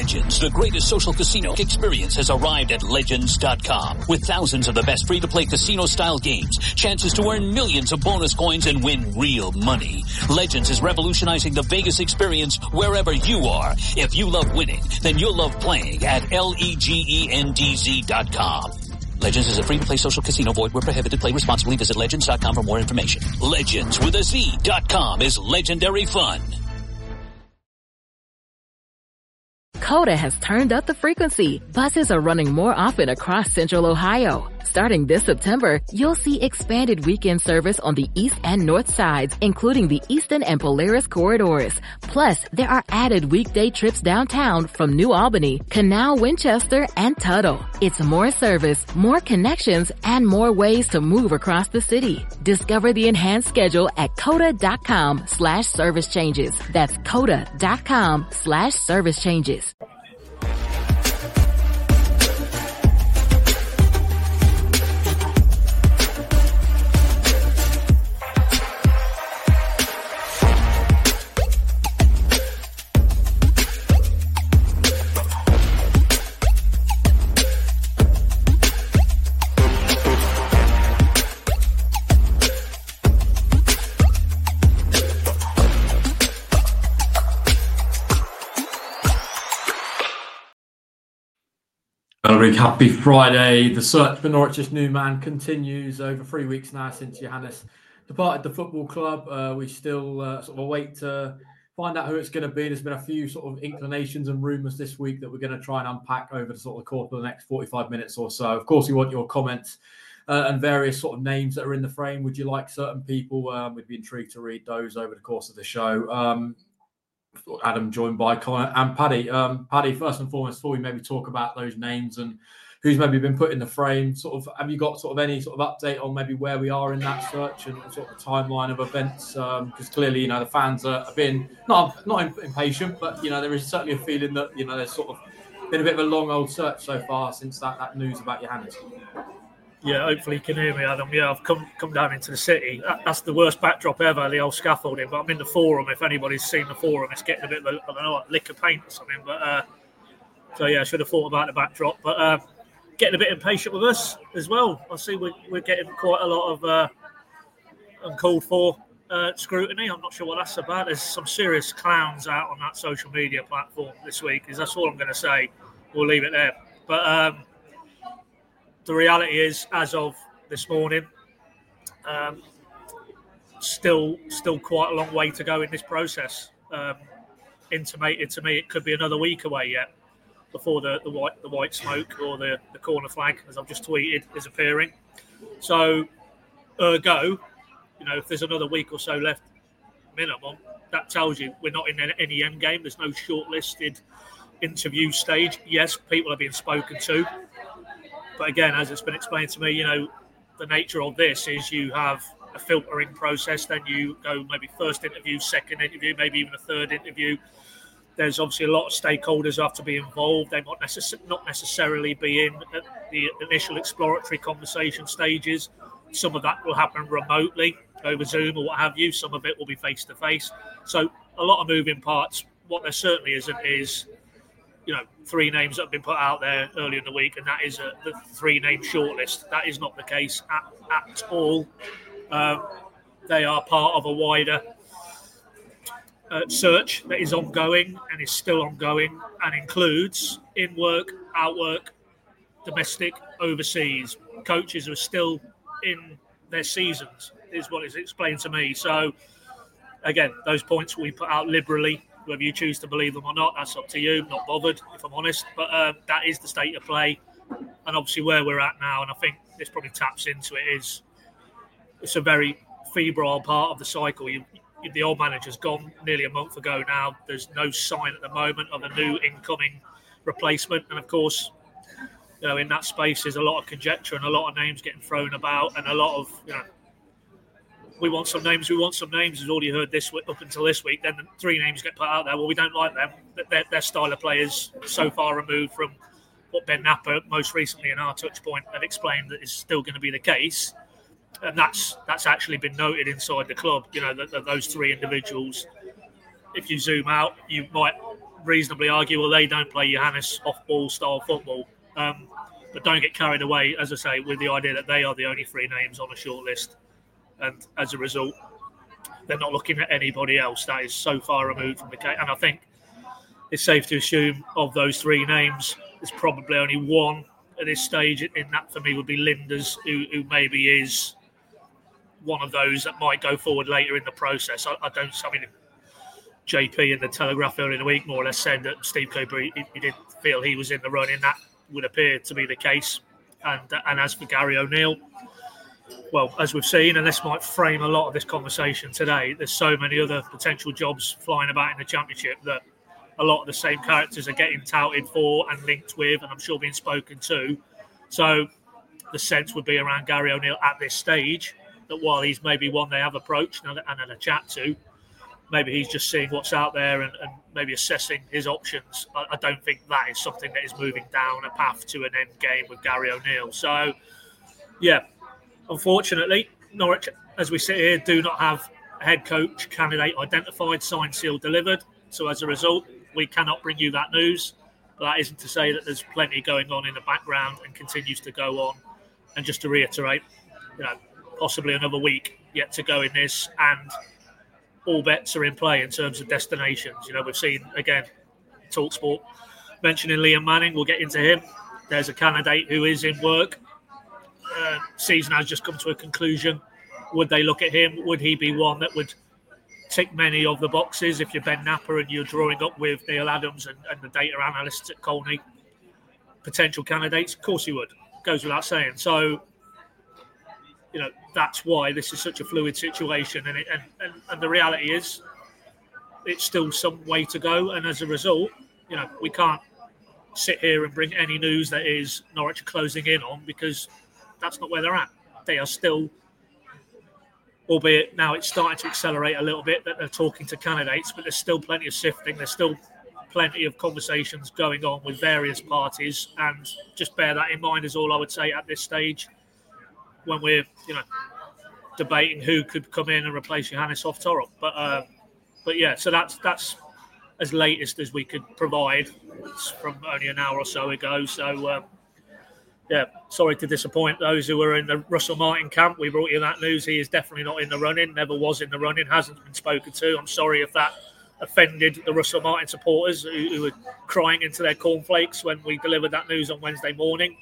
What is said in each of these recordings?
Legends, the greatest social casino experience, has arrived at Legends.com. With thousands of the best free-to-play casino-style games, chances to earn millions of bonus coins and win real money. Legends is revolutionizing the Vegas experience wherever you are. If you love winning, then you'll love playing at LEGENDZ.com. Legends is a free-to-play social casino. Void where prohibited. Play responsibly. Visit Legends.com for more information. Legends with a Z.com is legendary fun. Coda has turned up the frequency. Buses are running more often across Central Ohio. Starting this September, you'll see expanded weekend service on the east and north sides, including the Eastern and Polaris corridors. Plus, there are added weekday trips downtown from New Albany, Canal, Winchester, and Tuttle. It's more service, more connections, and more ways to move across the city. Discover the enhanced schedule at coda.com/service changes. That's coda.com/service changes. Happy Friday. The search for Norwich's new man continues over 3 weeks now since Johannes departed the football club. We still sort of await to find out who it's going to be. There's been a few sort of inclinations and rumours this week that we're going to try and unpack over the sort of the course of the next 45 minutes or so. Of course, we want your comments and various sort of names that are in the frame. Would you like certain people? We'd be intrigued to read those over the course of the show. Adam joined by Connor and Paddy. Paddy, first and foremost, before we maybe talk about those names and who's maybe been put in the frame, sort of, have you got sort of any sort of update on maybe where we are in that search and sort of the timeline of events? Because clearly, the fans have been not impatient, but there is certainly a feeling that there's sort of been a bit of a long old search so far since that news about Johannes. Yeah, hopefully you can hear me, Adam. Yeah, I've come down into the city. That's the worst backdrop ever, the old scaffolding. But I'm in the forum. If anybody's seen the forum, it's getting a bit of lick of paint or something. But so yeah, I should have thought about the backdrop. But getting a bit impatient with us as well. I see we're getting quite a lot of uncalled for scrutiny. I'm not sure what that's about. There's some serious clowns out on that social media platform this week. That's all I'm going to say. We'll leave it there. But the reality is, as of this morning, still quite a long way to go in this process. Intimated to me it could be another week away yet before the white smoke or the corner flag, as I've just tweeted, is appearing. So, ergo, if there's another week or so left minimum, that tells you we're not in any end game. There's no shortlisted interview stage. Yes, people are being spoken to. But again, as it's been explained to me, the nature of this is you have a filtering process, then you go maybe first interview, second interview, maybe even a third interview. There's obviously a lot of stakeholders who have to be involved. They might not necessarily be in at the initial exploratory conversation stages. Some of that will happen remotely over Zoom or what have you. Some of it will be face-to-face. So a lot of moving parts. What there certainly isn't is 3 names that have been put out there earlier in the week, and that is the 3-name shortlist. That is not the case at all. They are part of a wider search that is ongoing and is still ongoing and includes in-work, out-work, domestic, overseas. Coaches are still in their seasons, is what is explained to me. So, again, those points we put out liberally. Whether you choose to believe them or not, that's up to you. I'm not bothered, if I'm honest. But that is the state of play. And obviously where we're at now, and I think this probably taps into it, is it's a very febrile part of the cycle. The old manager's gone nearly a month ago now. There's no sign at the moment of a new incoming replacement. And, of course, in that space there's a lot of conjecture and a lot of names getting thrown about and a lot of, we want some names, we've already heard this up until this week. Then the 3 names get put out there. Well, we don't like them. Their style of play is so far removed from what Ben Napper, most recently in our touch point, had explained that is still going to be the case. And that's actually been noted inside the club, that those 3 individuals, if you zoom out, you might reasonably argue, well, they don't play Johannes off-ball style football. But don't get carried away, as I say, with the idea that they are the only 3 names on a short list. And as a result, they're not looking at anybody else. That is so far removed from the case. And I think it's safe to assume of those 3 names, there's probably only one at this stage. In that, for me, would be Linders, who maybe is one of those that might go forward later in the process. I mean, JP in the Telegraph earlier in the week more or less said that Steve Cooper, he didn't feel he was in the running. That would appear to be the case. And as for Gary O'Neill, well, as we've seen, and this might frame a lot of this conversation today, there's so many other potential jobs flying about in the Championship that a lot of the same characters are getting touted for and linked with, and I'm sure being spoken to. So the sense would be around Gary O'Neill at this stage that while he's maybe one they have approached and had a chat to, maybe he's just seeing what's out there and maybe assessing his options. I don't think that is something that is moving down a path to an end game with Gary O'Neill. So, yeah, unfortunately, Norwich, as we sit here, do not have a head coach candidate identified, signed, sealed, delivered. So as a result, we cannot bring you that news. But that isn't to say that there's plenty going on in the background and continues to go on. And just to reiterate, possibly another week yet to go in this, and all bets are in play in terms of destinations. We've seen, again, TalkSport mentioning Liam Manning. We'll get into him. There's a candidate who is in work. Season has just come to a conclusion. Would they look at him? Would he be one that would tick many of the boxes if you're Ben Napper and you're drawing up with Neil Adams and the data analysts at Colney? Potential candidates? Of course he would. Goes without saying. So, that's why this is such a fluid situation. And the reality is it's still some way to go. And as a result, we can't sit here and bring any news that is Norwich closing in on, because that's not where they're at. They are still, albeit now it's starting to accelerate a little bit, that they're talking to candidates, but there's still plenty of sifting. There's still plenty of conversations going on with various parties. And just bear that in mind is all I would say at this stage, when we're, debating who could come in and replace Johannes Hoff-Torp. But yeah, so that's as latest as we could provide. It's from only an hour or so ago. So, sorry to disappoint those who were in the Russell Martin camp. We brought you that news. He is definitely not in the running, never was in the running, hasn't been spoken to. I'm sorry if that offended the Russell Martin supporters who were crying into their cornflakes when we delivered that news on Wednesday morning.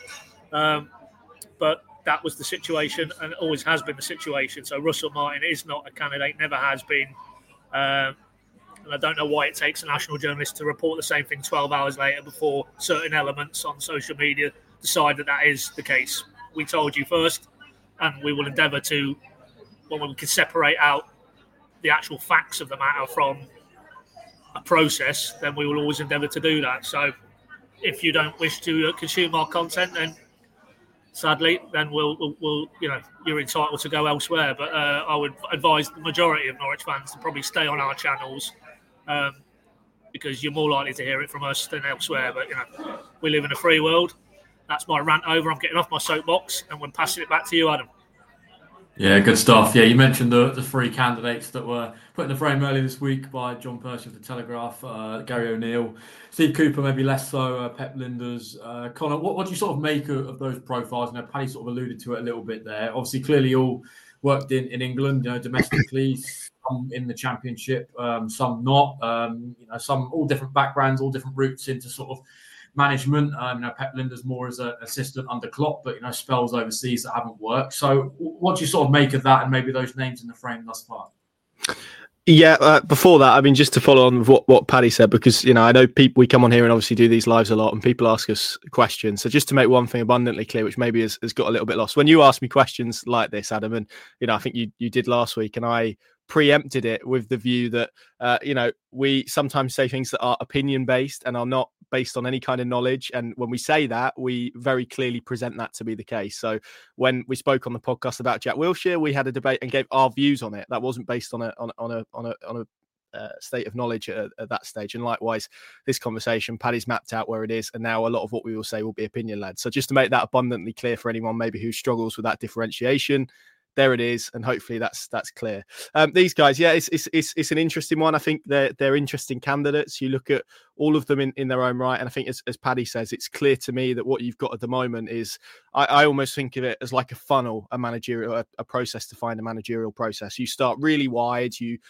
But that was the situation and always has been the situation. So Russell Martin is not a candidate, never has been. And I don't know why it takes a national journalist to report the same thing 12 hours later before certain elements on social media decide that is the case. We told you first, and we will endeavour to, when we can separate out the actual facts of the matter from a process, then we will always endeavour to do that. So if you don't wish to consume our content, then sadly, then we'll you're entitled to go elsewhere. But I would advise the majority of Norwich fans to probably stay on our channels, because you're more likely to hear it from us than elsewhere. But we live in a free world. That's my rant over. I'm getting off my soapbox, and we're passing it back to you, Adam. Yeah, good stuff. Yeah, you mentioned the 3 candidates that were put in the frame earlier this week by John Percy of the Telegraph, Gary O'Neill, Steve Cooper, maybe less so, Pep Linders. Connor, what do you sort of make of those profiles? Paddy sort of alluded to it a little bit there. Obviously, clearly all worked in England, domestically, some in the Championship, some not. Some all different backgrounds, all different routes into sort of management. Pep Linders more as an assistant under Klopp, but spells overseas that haven't worked. So what do you sort of make of that and maybe those names in the frame thus far? Yeah, before that, just to follow on with what Paddy said, because I know we come on here and obviously do these lives a lot, and people ask us questions. So just to make one thing abundantly clear, which maybe has got a little bit lost, when you ask me questions like this, Adam, and I think you did last week, and I preempted it with the view that we sometimes say things that are opinion based and are not based on any kind of knowledge, and when we say that, we very clearly present that to be the case. So when we spoke on the podcast about Jack Wilshere, we had a debate and gave our views on it. That wasn't based on a state of knowledge at that stage. And likewise, this conversation, Paddy's mapped out where it is, and now a lot of what we will say will be opinion led. So just to make that abundantly clear for anyone maybe who struggles with that differentiation, there it is, and hopefully that's clear. These guys, yeah, it's an interesting one. I think they're interesting candidates. You look at all of them in their own right, and I think as Paddy says, it's clear to me that what you've got at the moment is I almost think of it as like a funnel, a managerial a process to find a managerial process. You start really wide, you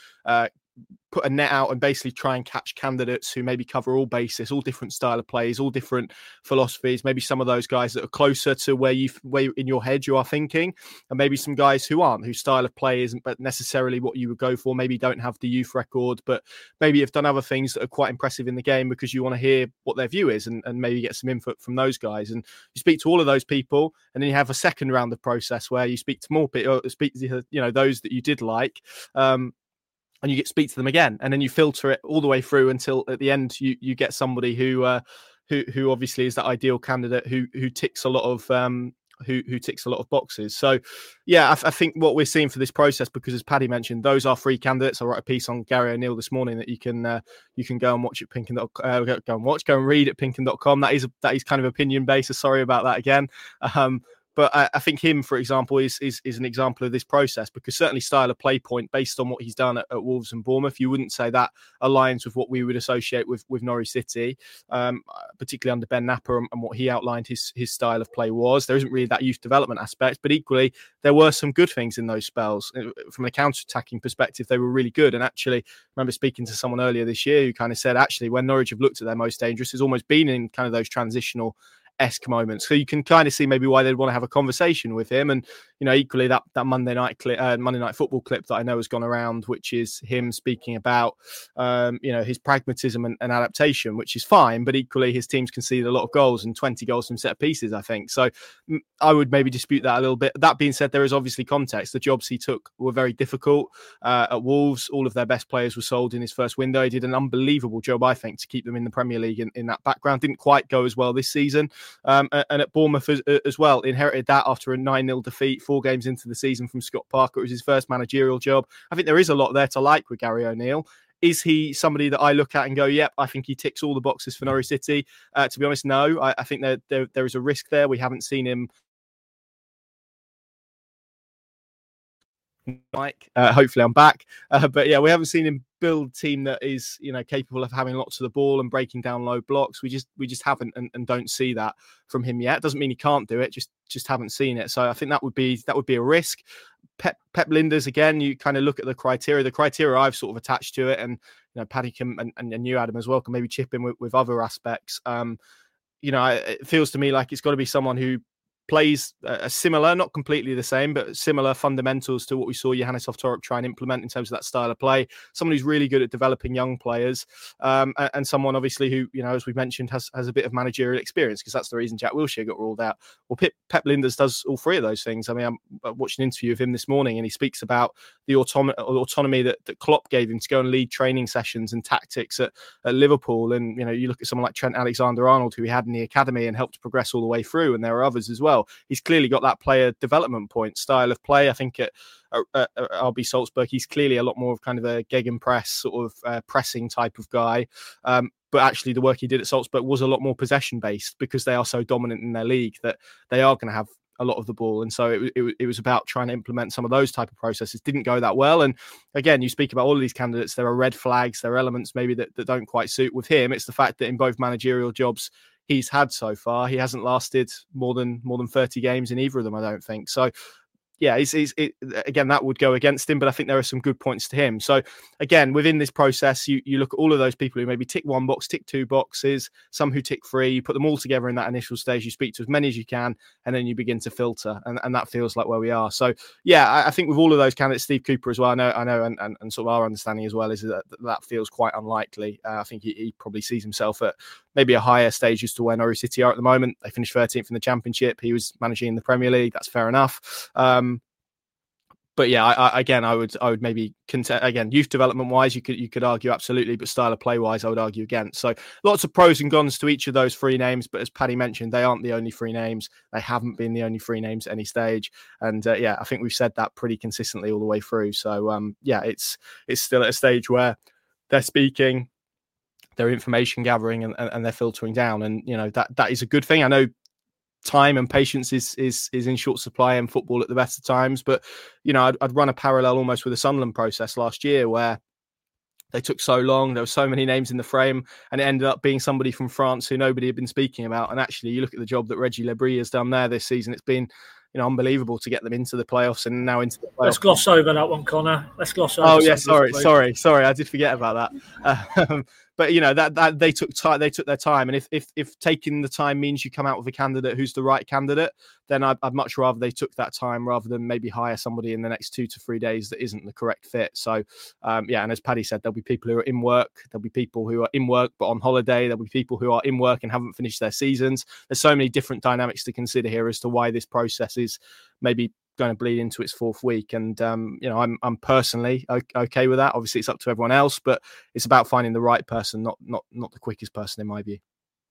put a net out and basically try and catch candidates who maybe cover all bases, all different style of plays, all different philosophies, maybe some of those guys that are closer to where in your head you are thinking, and maybe some guys who aren't, whose style of play isn't but necessarily what you would go for, maybe don't have the youth record, but maybe have done other things that are quite impressive in the game because you want to hear what their view is and maybe get some input from those guys. And you speak to all of those people, and then you have a second round of process where you speak to more people, speak to those that you did like, and you speak to them again, and then you filter it all the way through until at the end you get somebody who obviously is that ideal candidate who ticks a lot of who ticks a lot of boxes. So yeah, I think what we're seeing for this process, because as Paddy mentioned, those are 3 candidates. I wrote a piece on Gary O'Neill this morning that you can go and watch at go and read at Pinken.com. That is kind of opinion based. Sorry about that again. But I think him, for example, is an example of this process, because certainly style of play point, based on what he's done at Wolves and Bournemouth, you wouldn't say that aligns with what we would associate with Norwich City, particularly under Ben Napper and what he outlined his style of play was. There isn't really that youth development aspect, but equally, there were some good things in those spells. From a counter-attacking perspective, they were really good. And actually, I remember speaking to someone earlier this year who kind of said, actually, when Norwich have looked at their most dangerous, it's almost been in kind of those transitional-esque moments. So you can kind of see maybe why they'd want to have a conversation with him. And equally that Monday night football clip that I know has gone around, which is him speaking about his pragmatism and adaptation, which is fine, but equally his team's conceded a lot of goals and 20 goals from set pieces, I think. So I would maybe dispute that a little bit. That being said, there is obviously context. The jobs he took were very difficult. At Wolves, all of their best players were sold in his first window. He did an unbelievable job, I think, to keep them in the Premier League in that background. Didn't quite go as well this season. And at Bournemouth as well, inherited that after a 9-0 defeat 4 games into the season from Scott Parker. It was his first managerial job. I think there is a lot there to like with Gary O'Neill. Is he somebody that I look at and go, yep, I think he ticks all the boxes for Norwich City? To be honest, no. I think there is a risk there. We haven't seen him. Mike, hopefully I'm back. But yeah, we haven't seen him build a team that is capable of having lots of the ball and breaking down low blocks. We just haven't and don't see that from him yet. Doesn't mean he can't do it, just haven't seen it. So I think that would be a risk. Pep Lijnders, again, you kind of look at the criteria I've sort of attached to it, and Paddy can and you, Adam, as well, can maybe chip in with other aspects. It feels to me like it's got to be someone who plays a similar, not completely the same, but similar fundamentals to what we saw Johannes Oftorp try and implement in terms of that style of play. Someone who's really good at developing young players, and someone obviously who, as we mentioned, has a bit of managerial experience, because that's the reason Jack Wilshere got ruled out. Well, Pep Lijnders does all 3 of those things. I mean, I watched an interview of him this morning, and he speaks about the autonomy that Klopp gave him to go and lead training sessions and tactics at Liverpool. And, you look at someone like Trent Alexander-Arnold, who he had in the academy and helped progress all the way through, and there are others as well. He's clearly got that player development point, style of play. I think at RB Salzburg, he's clearly a lot more of kind of a gegenpress sort of pressing type of guy. But actually the work he did at Salzburg was a lot more possession based, because they are so dominant in their league that they are going to have a lot of the ball. And so it was about trying to implement some of those type of processes. Didn't go that well. And again, you speak about all of these candidates, there are red flags, there are elements maybe that don't quite suit. With him, it's the fact that in both managerial jobs he's had so far, he hasn't lasted more than 30 games in either of them, I don't think. So yeah, again, that would go against him, but I think there are some good points to him. So again, within this process, you look at all of those people who maybe tick 1 box, tick 2 boxes, some who tick 3, you put them all together in that initial stage, you speak to as many as you can, and then you begin to filter, and that feels like where we are. So yeah, I think with all of those candidates, Steve Cooper as well, I know, and sort of our understanding as well is that feels quite unlikely. I think he probably sees himself at maybe a higher stage as to where Norwich City are at the moment. They finished 13th in the Championship. He was managing in the Premier League. That's fair enough. But yeah, I would maybe again, youth development wise, you could argue absolutely, but style of play wise, I would argue against. So lots of pros and cons to each of those 3 names. But as Paddy mentioned, they aren't the only 3 names. They haven't been the only 3 names at any stage. And I think we've said that pretty consistently all the way through. So it's still at a stage where they're speaking, they're information gathering, and they're filtering down, and that is a good thing. I know time and patience is in short supply in football at the best of times. But, you know, I'd run a parallel almost with the Sunderland process last year, where they took so long, there were so many names in the frame, and it ended up being somebody from France who nobody had been speaking about. And actually, you look at the job that Reggie Lebris has done there this season, it's been, you know, unbelievable to get them into the playoffs and now into the playoffs. Let's gloss over that one, Connor. Let's gloss over. Oh yeah, sorry, I did forget about that. But you know that they took time, they took their time, and if taking the time means you come out with a candidate who's the right candidate, then I'd much rather they took that time rather than maybe hire somebody in the next 2 to 3 days that isn't the correct fit. So yeah, and as Paddy said, there'll be people who are in work, there'll be people who are in work but on holiday, there'll be people who are in work and haven't finished their seasons. There's so many different dynamics to consider here as to why this process is maybe going to bleed into its 4th week. And you know, I'm personally okay with that. Obviously it's up to everyone else, but it's about finding the right person, not the quickest person in my view.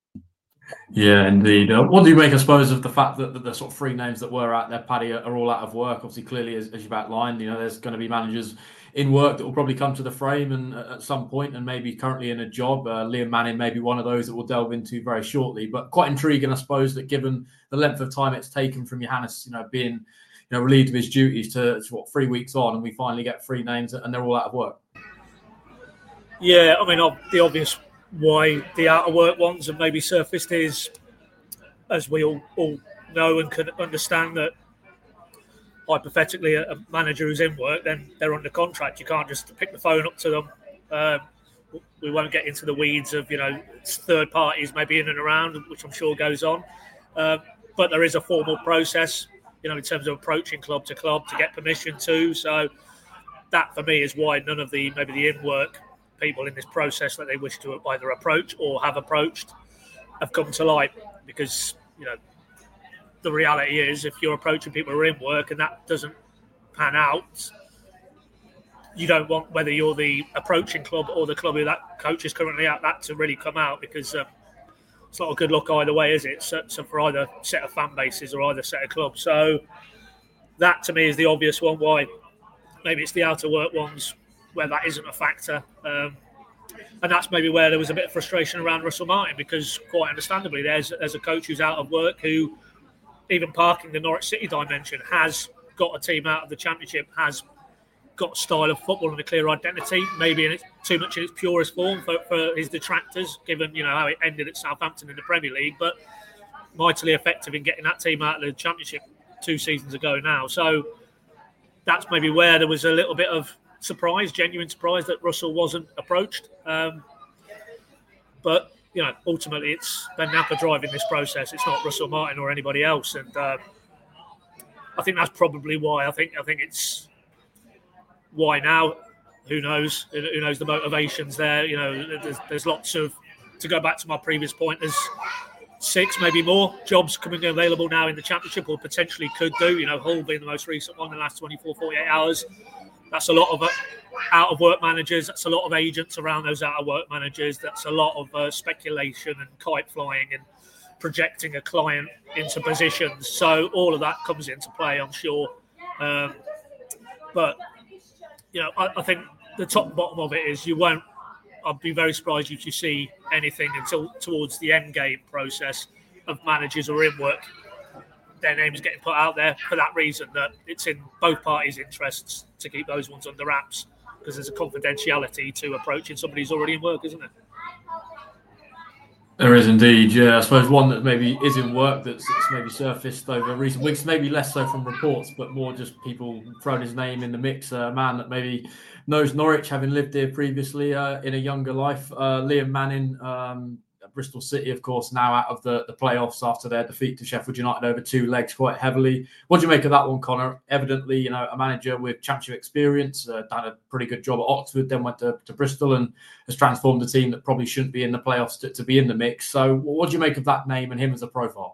Yeah, indeed. What do you make, I suppose, of the fact that the sort of 3 names that were out there, Paddy, are all out of work? Obviously, clearly, as you've outlined, you know, there's going to be managers in work that will probably come to the frame and at some point, and maybe currently in a job. Liam Manning may be one of those that we'll delve into very shortly. But quite intriguing, I suppose, that given the length of time it's taken from Johannes, you know, being relieved of his duties to what, 3 weeks on, and we finally get 3 names and they're all out of work. Yeah, I mean, the obvious why the out of work ones have maybe surfaced is, as we all know and can understand, that hypothetically a manager who's in work, then they're under contract. You can't just pick the phone up to them. We won't get into the weeds of, you know, third parties maybe in and around, which I'm sure goes on. But there is a formal process, you know, in terms of approaching club to get permission to. So that for me is why none of the in-work people in this process that they wish to either approach or have approached have come to light. Because, you know, the reality is, if you're approaching people who are in work and that doesn't pan out, you don't want, whether you're the approaching club or the club who that coach is currently at, that to really come out, because it's not a good look either way, is it? So for either set of fan bases or either set of clubs. So that to me is the obvious one. Why maybe it's the out of work ones where that isn't a factor. And that's maybe where there was a bit of frustration around Russell Martin, because quite understandably there's a coach who's out of work who, even parking the Norwich City dimension, has got a team out of the Championship, has got style of football and a clear identity, maybe too much in its purest form for his detractors, given, you know, how it ended at Southampton in the Premier League, but mightily effective in getting that team out of the Championship 2 seasons ago now. So that's maybe where there was a little bit of surprise, genuine surprise, that Russell wasn't approached. But, you know, ultimately it's Ben Napper driving this process. It's not Russell Martin or anybody else. And I think that's probably why. I think it's why now. Who knows? Who knows the motivations there? You know, there's lots of, to go back to my previous point, there's 6, maybe more jobs coming available now in the Championship, or potentially could do. You know, Hull being the most recent one in the last 24, 48 hours. That's a lot of out-of-work managers. That's a lot of agents around those out-of-work managers. That's a lot of speculation and kite flying and projecting a client into positions. So all of that comes into play, I'm sure. But, you know, I think the top and bottom of it is I'd be very surprised if you see anything until towards the end game process of managers who are in work, their names getting put out there, for that reason, that it's in both parties' interests to keep those ones under wraps, because there's a confidentiality to approaching somebody who's already in work, isn't there? There is indeed, yeah. I suppose one that maybe is in work that's maybe surfaced over recent weeks, maybe less so from reports, but more just people throwing his name in the mix. A man that maybe knows Norwich, having lived here previously in a younger life. Liam Manning, Bristol City, of course, now out of the playoffs after their defeat to Sheffield United over 2 legs quite heavily. What do you make of that one, Connor? Evidently, you know, a manager with Championship experience, done a pretty good job at Oxford, then went to Bristol and has transformed a team that probably shouldn't be in the playoffs to be in the mix. So what do you make of that name and him as a profile?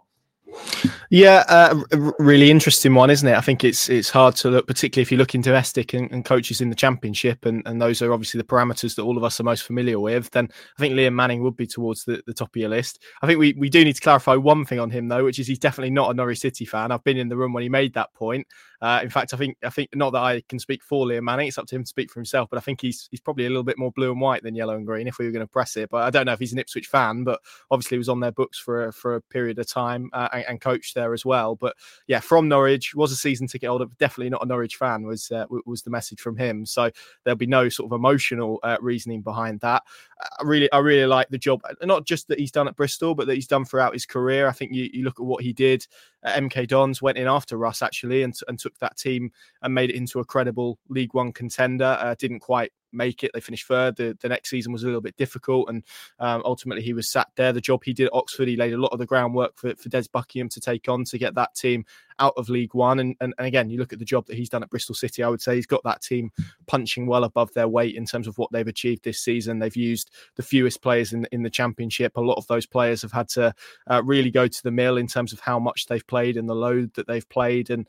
Yeah, really interesting one, isn't it? I think it's hard to look, particularly if you look into Estic and coaches in the Championship, and those are obviously the parameters that all of us are most familiar with. Then I think Liam Manning would be towards the top of your list. I think we do need to clarify one thing on him, though, which is he's definitely not a Norwich City fan. I've been in the room when he made that point. In fact, I think not that I can speak for Liam Manning, it's up to him to speak for himself, but I think he's probably a little bit more blue and white than yellow and green if we were going to press it. But I don't know if he's an Ipswich fan, but obviously he was on their books for a period of time and coached there as well. But yeah, from Norwich, was a season ticket holder, but definitely not a Norwich fan, was the message from him. So there'll be no sort of emotional reasoning behind that. I really like the job, not just that he's done at Bristol, but that he's done throughout his career. I think you look at what he did at MK Dons, went in after Russ actually, and took that team and made it into a credible League One contender. Didn't quite make it. They finished third. The next season was a little bit difficult, and ultimately he was sat there. The job he did at Oxford, he laid a lot of the groundwork for Des Buckingham to take on to get that team out of League One. And again, you look at the job that he's done at Bristol City, I would say he's got that team punching well above their weight in terms of what they've achieved this season. They've used the fewest players in the Championship. A lot of those players have had to really go to the mill in terms of how much they've played and the load that they've played. And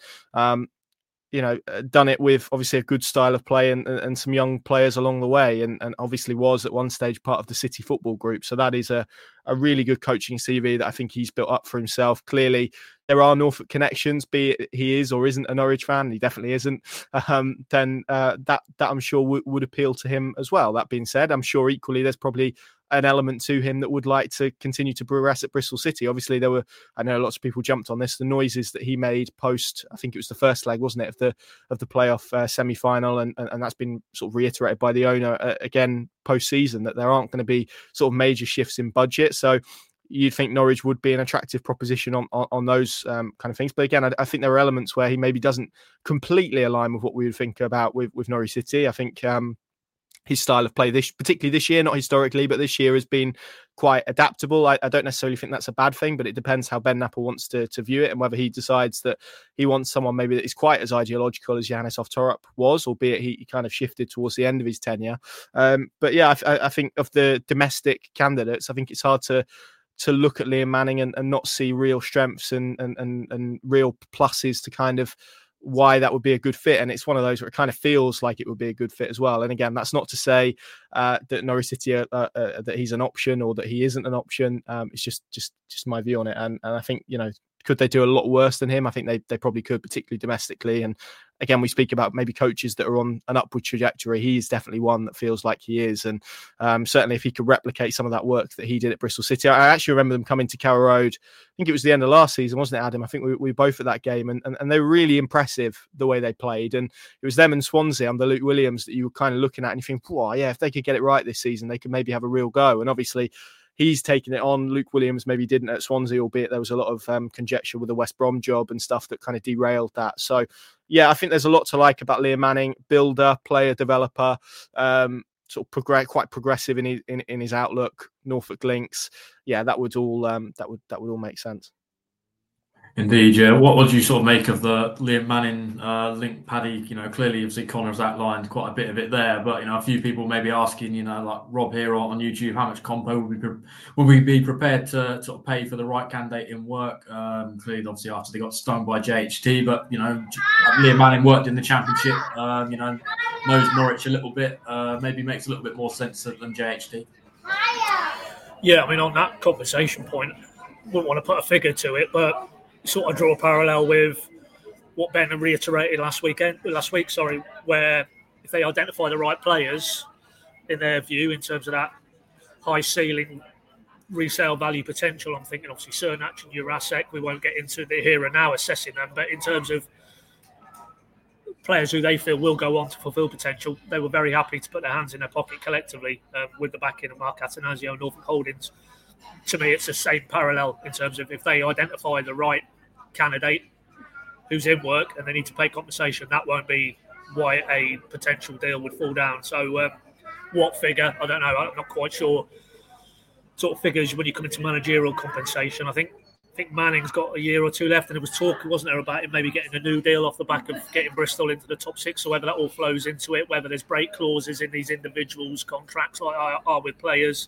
done it with obviously a good style of play and some young players along the way, and obviously was at one stage part of the City football group. So that is a really good coaching CV that I think he's built up for himself. Clearly, there are Norfolk connections, be it he is or isn't a Norwich fan, he definitely isn't, then that I'm sure would appeal to him as well. That being said, I'm sure equally there's probably an element to him that would like to continue to progress at Bristol City. Obviously, I know lots of people jumped on this, the noises that he made post, I think it was the first leg, wasn't it, of the playoff semi-final, and that's been sort of reiterated by the owner again post-season, that there aren't going to be sort of major shifts in budget. So you'd think Norwich would be an attractive proposition on those kind of things. But again, I think there are elements where he maybe doesn't completely align with what we would think about with Norwich City. I think his style of play, particularly this year, not historically, but this year has been quite adaptable. I don't necessarily think that's a bad thing, but it depends how Ben Napper wants to view it and whether he decides that he wants someone maybe that is quite as ideological as Johannes Oftorup was, albeit he kind of shifted towards the end of his tenure. But yeah, I think of the domestic candidates, I think it's hard to look at Liam Manning and not see real strengths and real pluses to kind of why that would be a good fit. And it's one of those where it kind of feels like it would be a good fit as well. And again, that's not to say that Norwich City that he's an option or that he isn't an option. It's just my view on it. And I think, could they do a lot worse than him? I think they probably could, particularly domestically. And again, we speak about maybe coaches that are on an upward trajectory. He's definitely one that feels like he is. And certainly if he could replicate some of that work that he did at Bristol City. I actually remember them coming to Carrow Road. I think it was the end of last season, wasn't it, Adam? I think we were both at that game, and they were really impressive the way they played. And it was them and Swansea under Luke Williams that you were kind of looking at and you think, wow, yeah, if they could get it right this season, they could maybe have a real go. And obviously, he's taken it on. Luke Williams maybe didn't at Swansea, albeit there was a lot of conjecture with the West Brom job and stuff that kind of derailed that. So, yeah, I think there's a lot to like about Liam Manning. Builder, player, developer, sort of quite progressive in his outlook. Norfolk links, yeah, that would all make sense. Indeed, yeah. What would you sort of make of the Liam Manning link, Paddy? Clearly, obviously, Connor's outlined quite a bit of it there, but a few people may be asking, like Rob here on YouTube, how much compo would we be prepared to sort of pay for the right candidate in work? Clearly, obviously, after they got stung by JHT, but Liam Manning worked in the Championship, knows Norwich a little bit, maybe makes a little bit more sense than JHT. Yeah, I mean, on that conversation point, wouldn't want to put a figure to it, but sort of draw a parallel with what Ben reiterated last week, where if they identify the right players in their view in terms of that high ceiling resale value potential, I'm thinking obviously Cernak and Jurasek, we won't get into the here and now assessing them, but in terms of players who they feel will go on to fulfil potential, they were very happy to put their hands in their pocket collectively with the backing of Mark Attanasio and Norfolk Holdings. To me, it's the same parallel in terms of if they identify the right candidate who's in work and they need to pay compensation, that won't be why a potential deal would fall down. So what figure? I don't know. I'm not quite sure. Sort of figures when you come into managerial compensation. I think Manning's got a year or two left, and there was talk, wasn't there, about him maybe getting a new deal off the back of getting Bristol into the top six, or whether that all flows into it, whether there's break clauses in these individuals' contracts like are with players.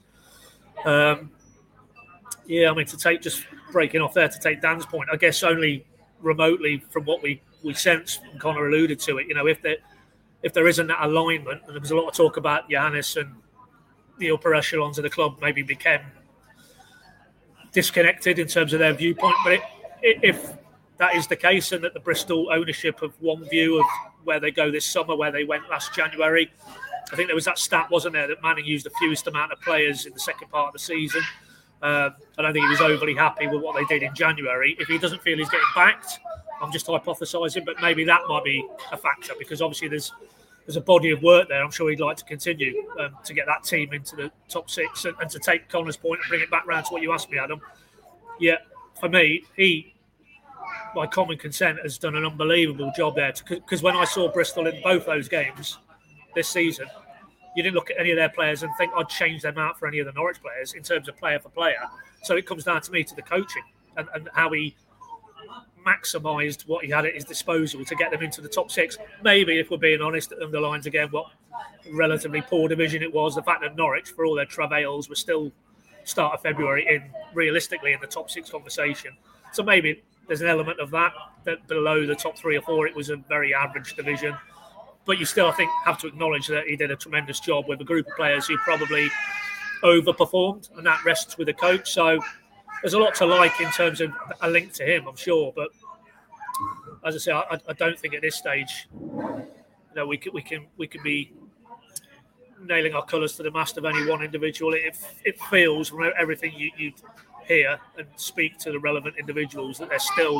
Yeah, I mean, just breaking off there to take Dan's point, I guess only remotely from what we sense, and Connor alluded to it, if there isn't that alignment, and there was a lot of talk about Johannes and the upper echelons of the club maybe became disconnected in terms of their viewpoint. But if that is the case, and that the Bristol ownership have one view of where they go this summer, where they went last January, I think there was that stat, wasn't there, that Manning used the fewest amount of players in the second part of the season. I don't think he was overly happy with what they did in January. If he doesn't feel he's getting backed, I'm just hypothesising, but maybe that might be a factor, because obviously there's a body of work there. I'm sure he'd like to continue to get that team into the top 6 and to take Connor's point and bring it back round to what you asked me, Adam. Yeah, for me, he, by common consent, has done an unbelievable job there. Because when I saw Bristol in both those games this season, you didn't look at any of their players and think I'd change them out for any of the Norwich players in terms of player for player. So it comes down to me, to the coaching and how he maximised what he had at his disposal to get them into the top 6. Maybe, if we're being honest, it underlines again what relatively poor division it was. The fact that Norwich, for all their travails, were still start of February realistically in the top 6 conversation. So maybe there's an element of that below the top 3 or 4, it was a very average division. But you still, I think, have to acknowledge that he did a tremendous job with a group of players who probably overperformed, and that rests with the coach. So there's a lot to like in terms of a link to him, I'm sure. But as I say, I don't think at this stage, we could be nailing our colours to the mast of any one individual. It feels, from everything you hear and speak to the relevant individuals, that they're still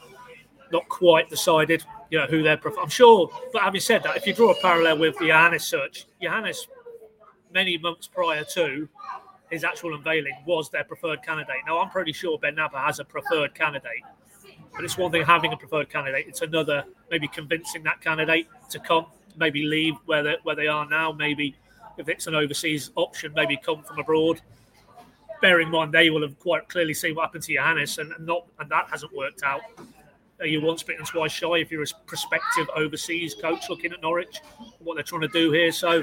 not quite decided, who they're. I'm sure, but having said that, if you draw a parallel with the Ioannis search, Ioannis, many months prior to his actual unveiling, was their preferred candidate. Now, I'm pretty sure Ben Napper has a preferred candidate, but it's one thing having a preferred candidate. It's another maybe convincing that candidate to come, maybe leave where they are now. Maybe if it's an overseas option, maybe come from abroad. Bear in mind, they will have quite clearly seen what happened to Ioannis, and that hasn't worked out. You're once bitten, twice shy if you're a prospective overseas coach looking at Norwich, what they're trying to do here. So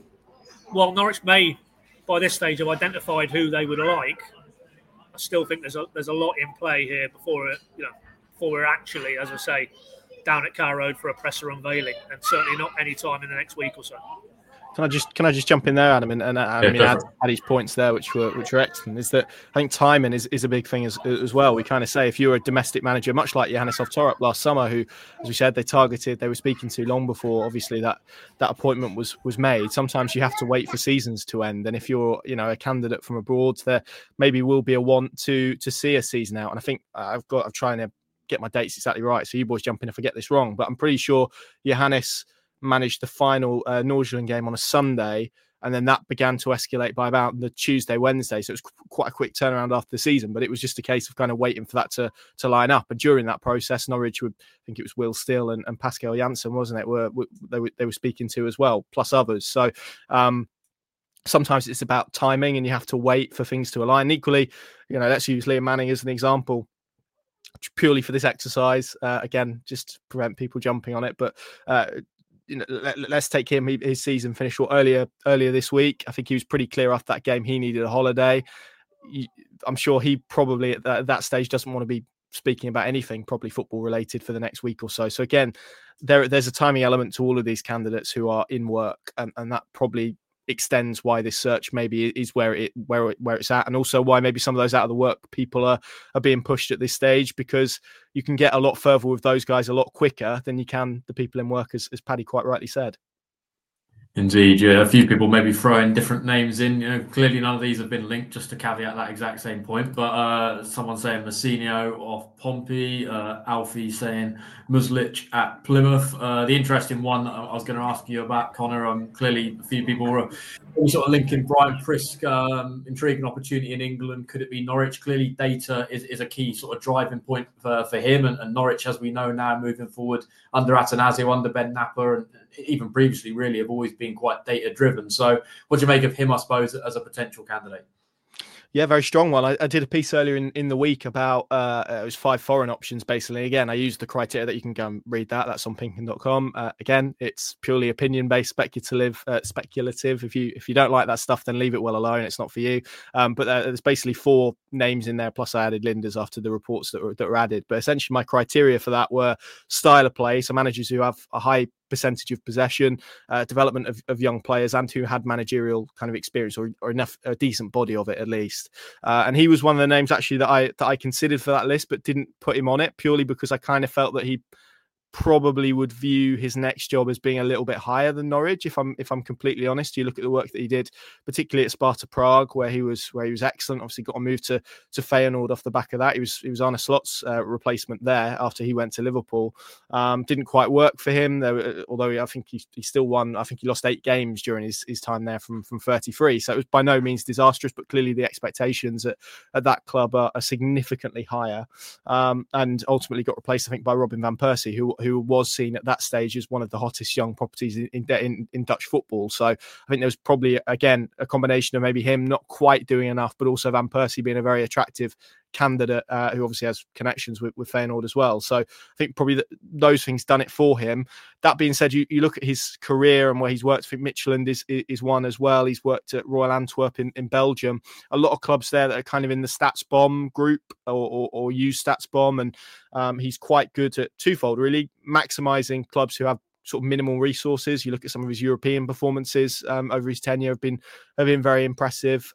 while Norwich may, by this stage, have identified who they would like, I still think there's a lot in play here before we're actually, as I say, down at Carrow Road for a presser unveiling, and certainly not any time in the next week or so. Can I just jump in there, Adam, and add Paddy's points there, which were excellent. Is that I think timing is a big thing as well. We kind of say, if you're a domestic manager, much like Ioannis Ovtorop last summer, who, as we said, they were speaking to long before obviously that appointment was made. Sometimes you have to wait for seasons to end, and if you're a candidate from abroad, there maybe will be a want to see a season out. And I think I'm trying to get my dates exactly right, so you boys jump in if I get this wrong, but I'm pretty sure Ioannis managed the final Nordsjælland game on a Sunday, and then that began to escalate by about the Tuesday, Wednesday. So it was quite a quick turnaround after the season, but it was just a case of kind of waiting for that to line up. And during that process, Norwich I think it was Will Steele and Pascal Janssen, wasn't it? They were speaking to as well, plus others. So sometimes it's about timing, and you have to wait for things to align. And equally, let's use Liam Manning as an example, purely for this exercise. Again, just to prevent people jumping on it, but. Let's take him. His season finished earlier this week. I think he was pretty clear after that game he needed a holiday. I'm sure he probably at that stage doesn't want to be speaking about anything probably football related for the next week or so. So again, there's a timing element to all of these candidates who are in work, and that probably extends why this search maybe is where it's at, and also why maybe some of those out of the work people are being pushed at this stage, because you can get a lot further with those guys a lot quicker than you can the people in work, as Paddy quite rightly said. Indeed, yeah. A few people maybe throwing different names in. Clearly none of these have been linked, just to caveat that exact same point. But someone saying Massinho off Pompey, Alfie saying Muslich at Plymouth. The interesting one I was going to ask you about, Connor, clearly a few people were sort of linking Brian Prisk, intriguing opportunity in England. Could it be Norwich? Clearly data is a key sort of driving point for him, and Norwich, as we know now, moving forward under Attanasio, under Ben Napper, and even previously really have always been quite data driven. So what do you make of him, I suppose, as a potential candidate? Yeah, very strong one. I did a piece earlier in the week about it was 5 foreign options, basically. Again, I used the criteria that you can go and read that. That's on pinkin.com. Again, it's purely opinion-based, speculative. If you don't like that stuff, then leave it well alone. It's not for you. But there's basically 4 names in there, plus I added Linda's after the reports that were added. But essentially my criteria for that were style of play, so managers who have a high percentage of possession, development of young players, and who had managerial kind of experience or enough a decent body of it at least. And he was one of the names actually that I considered for that list, but didn't put him on it purely because I kind of felt that he probably would view his next job as being a little bit higher than Norwich. If I'm completely honest, you look at the work that he did, particularly at Sparta Prague, where he was excellent. Obviously, got a move to Feyenoord off the back of that. He was Arne Slot's replacement there after he went to Liverpool. Didn't quite work for him, although I think he still won. I think he lost 8 games during his time there from 33. So it was by no means disastrous, but clearly the expectations at that club are significantly higher. And ultimately got replaced, I think, by Robin van Persie, who was seen at that stage as one of the hottest young properties in Dutch football. So I think there was probably, again, a combination of maybe him not quite doing enough, but also Van Persie being a very attractive candidate who obviously has connections with Feyenoord as well. So I think probably those things done it for him. That being said, you look at his career and where he's worked. I think Midtjylland is one as well. He's worked at Royal Antwerp in Belgium. A lot of clubs there that are kind of in the StatsBomb group or use StatsBomb, and he's quite good at twofold, really maximising clubs who have sort of minimal resources. You look at some of his European performances over his tenure have been very impressive.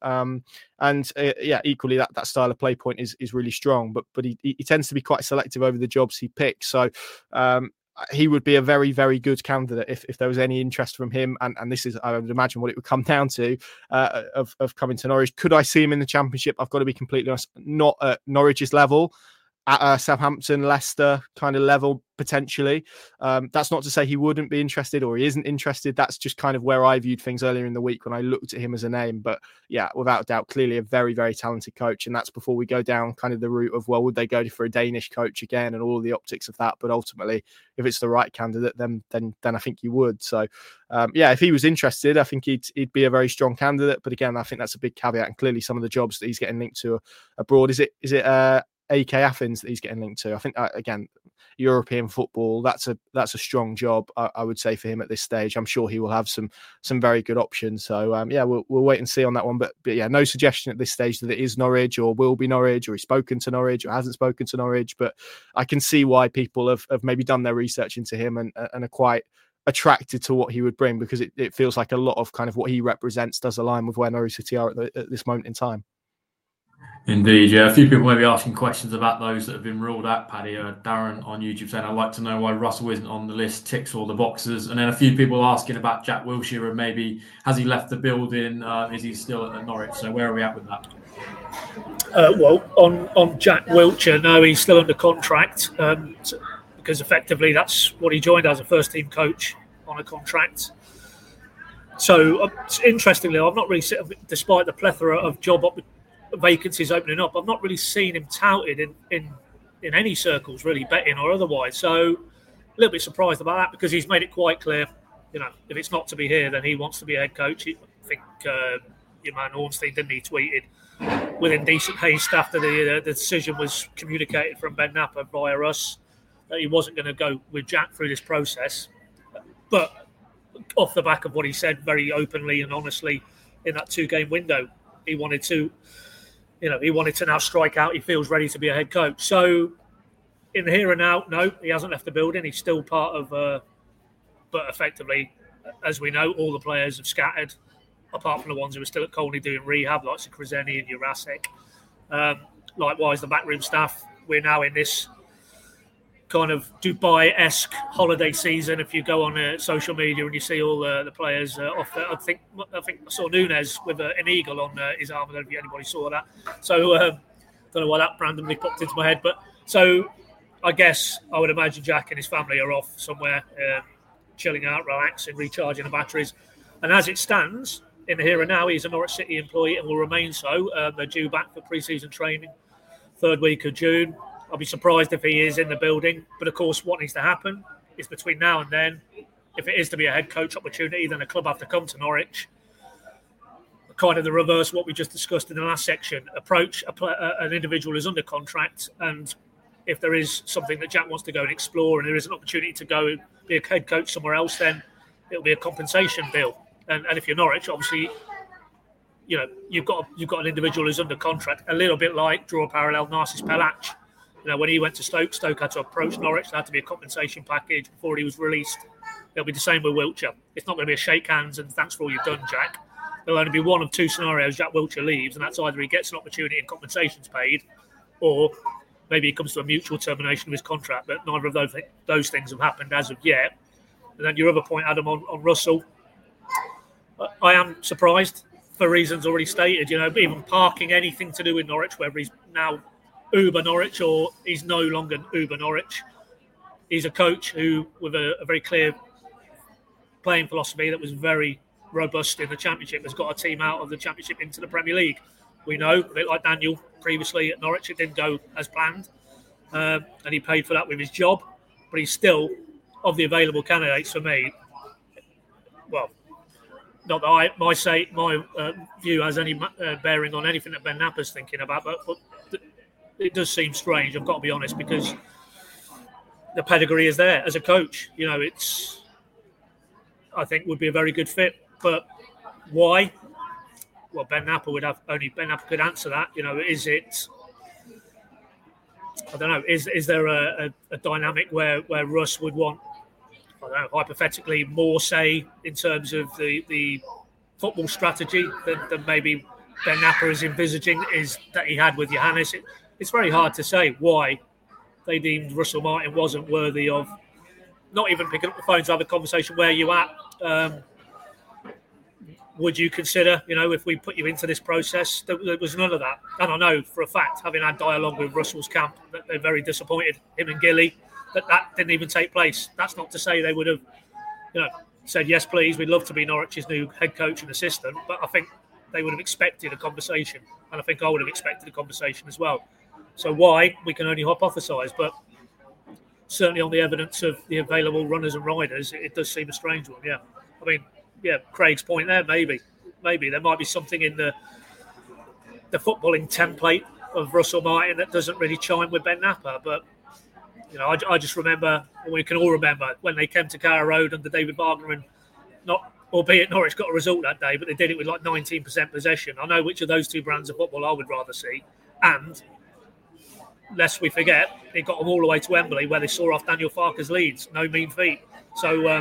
Equally that style of play point is really strong. But he tends to be quite selective over the jobs he picks. So he would be a very, very good candidate if there was any interest from him. And this is, I would imagine, what it would come down to of coming to Norwich. Could I see him in the Championship? I've got to be completely honest, not at Norwich's level. At Southampton, Leicester kind of level, potentially. That's not to say he wouldn't be interested or he isn't interested. That's just kind of where I viewed things earlier in the week when I looked at him as a name. But yeah, without a doubt, clearly a very, very talented coach. And that's before we go down kind of the route of, well, would they go for a Danish coach again and all the optics of that? But ultimately, if it's the right candidate, then I think you would. So if he was interested, I think he'd be a very strong candidate. But again, I think that's a big caveat. And clearly some of the jobs that he's getting linked to abroad, is it AK Athens that he's getting linked to? I think again, European football, that's a strong job, I would say, for him at this stage. I'm sure he will have some very good options. So we'll wait and see on that one. But yeah, no suggestion at this stage that it is Norwich or will be Norwich or he's spoken to Norwich or hasn't spoken to Norwich. But I can see why people have maybe done their research into him and are quite attracted to what he would bring, because it feels like a lot of kind of what he represents does align with where Norwich City are at this moment in time. Indeed, yeah. A few people may be asking questions about those that have been ruled out, Paddy. Darren on YouTube saying, I'd like to know why Russell isn't on the list, ticks all the boxes. And then a few people asking about Jack Wilshere and maybe has he left the building? Is he still at Norwich? So where are we at with that? On Jack Wilshere, no, he's still under contract because effectively that's what he joined as, a first-team coach on a contract. So interestingly, I've not really seen, despite the plethora of job vacancies opening up, I've not really seen him touted in any circles, really, betting or otherwise. So a little bit surprised about that, because he's made it quite clear, if it's not to be here, then he wants to be a head coach. I think your man Ornstein, didn't he, tweeted within decent haste after the decision was communicated from Ben Napper via us that he wasn't going to go with Jack through this process. But off the back of what he said very openly and honestly in that 2-game window, he wanted to now strike out. He feels ready to be a head coach. So in the here and now, no, he hasn't left the building. He's still part of, but effectively, as we know, all the players have scattered, apart from the ones who are still at Colney doing rehab, like Krezeni and Jurasek. Likewise, the backroom staff, we're now in this kind of Dubai-esque holiday season. If you go on social media and you see all the players off there, I think I saw Nunes with an eagle on his arm. I don't know if anybody saw that. So don't know why that randomly popped into my head. But so I guess I would imagine Jack and his family are off somewhere, chilling out, relaxing, recharging the batteries. And as it stands, in the here and now, he's a Norwich City employee and will remain so. They're due back for pre-season training, 3rd week of June. I'll be surprised if he is in the building. But, of course, what needs to happen is between now and then, if it is to be a head coach opportunity, then the club have to come to Norwich. Kind of the reverse of what we just discussed in the last section. Approach an individual who's under contract, and if there is something that Jack wants to go and explore and there is an opportunity to go and be a head coach somewhere else, then it'll be a compensation bill. And if you're Norwich, obviously, you've got an individual who's under contract, a little bit like, draw a parallel, Narcis Pelac. When he went to Stoke had to approach Norwich. There had to be a compensation package before he was released. It'll be the same with Wilshere. It's not going to be a shake hands and thanks for all you've done, Jack. There'll only be one of 2 scenarios Jack Wilshere leaves, and that's either he gets an opportunity and compensation's paid, or maybe it comes to a mutual termination of his contract, but neither of those things have happened as of yet. And then your other point, Adam, on Russell, I am surprised for reasons already stated. Even parking anything to do with Norwich, whether he's now Uber Norwich or he's no longer Uber Norwich. He's a coach who, with a very clear playing philosophy that was very robust in the Championship, has got a team out of the Championship into the Premier League. We know, a bit like Daniel previously at Norwich, it didn't go as planned, and he paid for that with his job. But he's still, of the available candidates for me, well, not that my view has any bearing on anything that Ben Napper's thinking about, but it does seem strange, I've got to be honest, because the pedigree is there as a coach. I think would be a very good fit. But why? Well, Ben Napper could answer that. Is it? I don't know. Is there a dynamic where Russ would want, I don't know, hypothetically, more say in terms of the football strategy than maybe Ben Napper is envisaging that he had with Johannes? It's very hard to say why they deemed Russell Martin wasn't worthy of not even picking up the phone to have a conversation. Where you at? Would you consider, if we put you into this process? There was none of that. And I know for a fact, having had dialogue with Russell's camp, that they're very disappointed, him and Gilly, that didn't even take place. That's not to say they would have, said, yes, please, we'd love to be Norwich's new head coach and assistant. But I think they would have expected a conversation. And I think I would have expected a conversation as well. So why? We can only hypothesise. But certainly on the evidence of the available runners and riders, it does seem a strange one, yeah. I mean, yeah, Craig's point there, maybe there might be something in the footballing template of Russell Martin that doesn't really chime with Ben Napper. But I just remember, and we can all remember, when they came to Carrow Road under David Wagner, and albeit Norwich got a result that day, but they did it with like 19% possession. I know which of those two brands of football I would rather see, and lest we forget, it got them all the way to Wembley, where they saw off Daniel Farke's Leeds. No mean feat. So.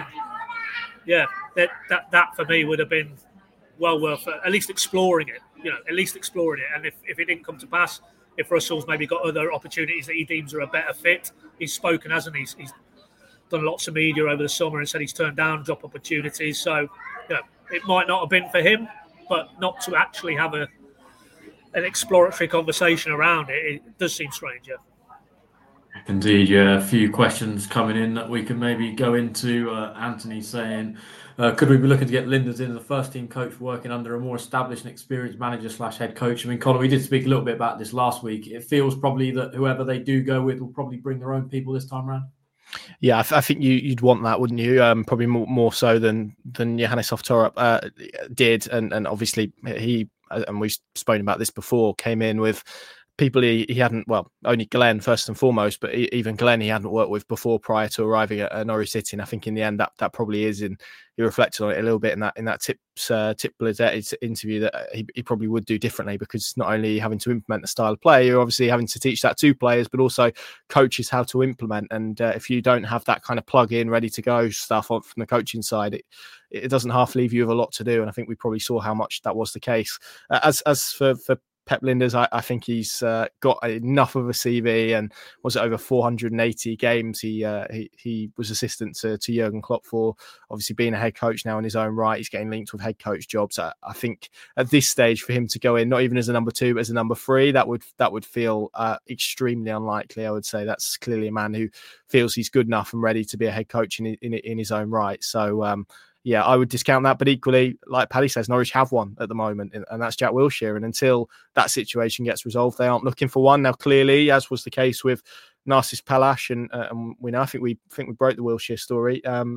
That for me would have been well worth at least exploring it. And if it didn't come to pass, if Russell's maybe got other opportunities that he deems are a better fit, he's spoken, hasn't he? He's done lots of media over the summer and said he's turned down job opportunities. So, it might not have been for him, but not to actually have an exploratory conversation around it, it does seem strange. Yeah. Indeed, yeah. A few questions coming in that we can maybe go into. Anthony saying, could we be looking to get Linders in as a first-team coach working under a more established and experienced manager / head coach? I mean, Conor, we did speak a little bit about this last week. It feels probably that whoever they do go with will probably bring their own people this time around. Yeah, I think you'd want that, wouldn't you? Probably more so than Johannes Oftorup did, and obviously he, and we've spoken about this before, came in with people he hadn't, well, only Glenn first and foremost, but even Glenn he hadn't worked with before prior to arriving at Norwich City. And I think in the end that probably is, and he reflected on it a little bit in that Tip Blizzett interview, that he probably would do differently, because not only having to implement the style of play, you're obviously having to teach that to players, but also coaches how to implement. And if you don't have that kind of plug-in, ready to go stuff from the coaching side, it doesn't half leave you with a lot to do. And I think we probably saw how much that was the case. As for Pep Linders, I think he's got enough of a CV, and was it over 480 games he was assistant to Jurgen Klopp for, obviously being a head coach now in his own right. He's getting linked with head coach jobs. I think at this stage for him to go in, not even as a number 2, but as a number 3, that would feel extremely unlikely. I would say that's clearly a man who feels he's good enough and ready to be a head coach in his own right. So yeah, I would discount that. But equally, like Paddy says, Norwich have one at the moment, and that's Jack Wilshere. And until that situation gets resolved, they aren't looking for one. Now, clearly, as was the case with Narcis Palash, and we know, I think we broke the Wilshere story.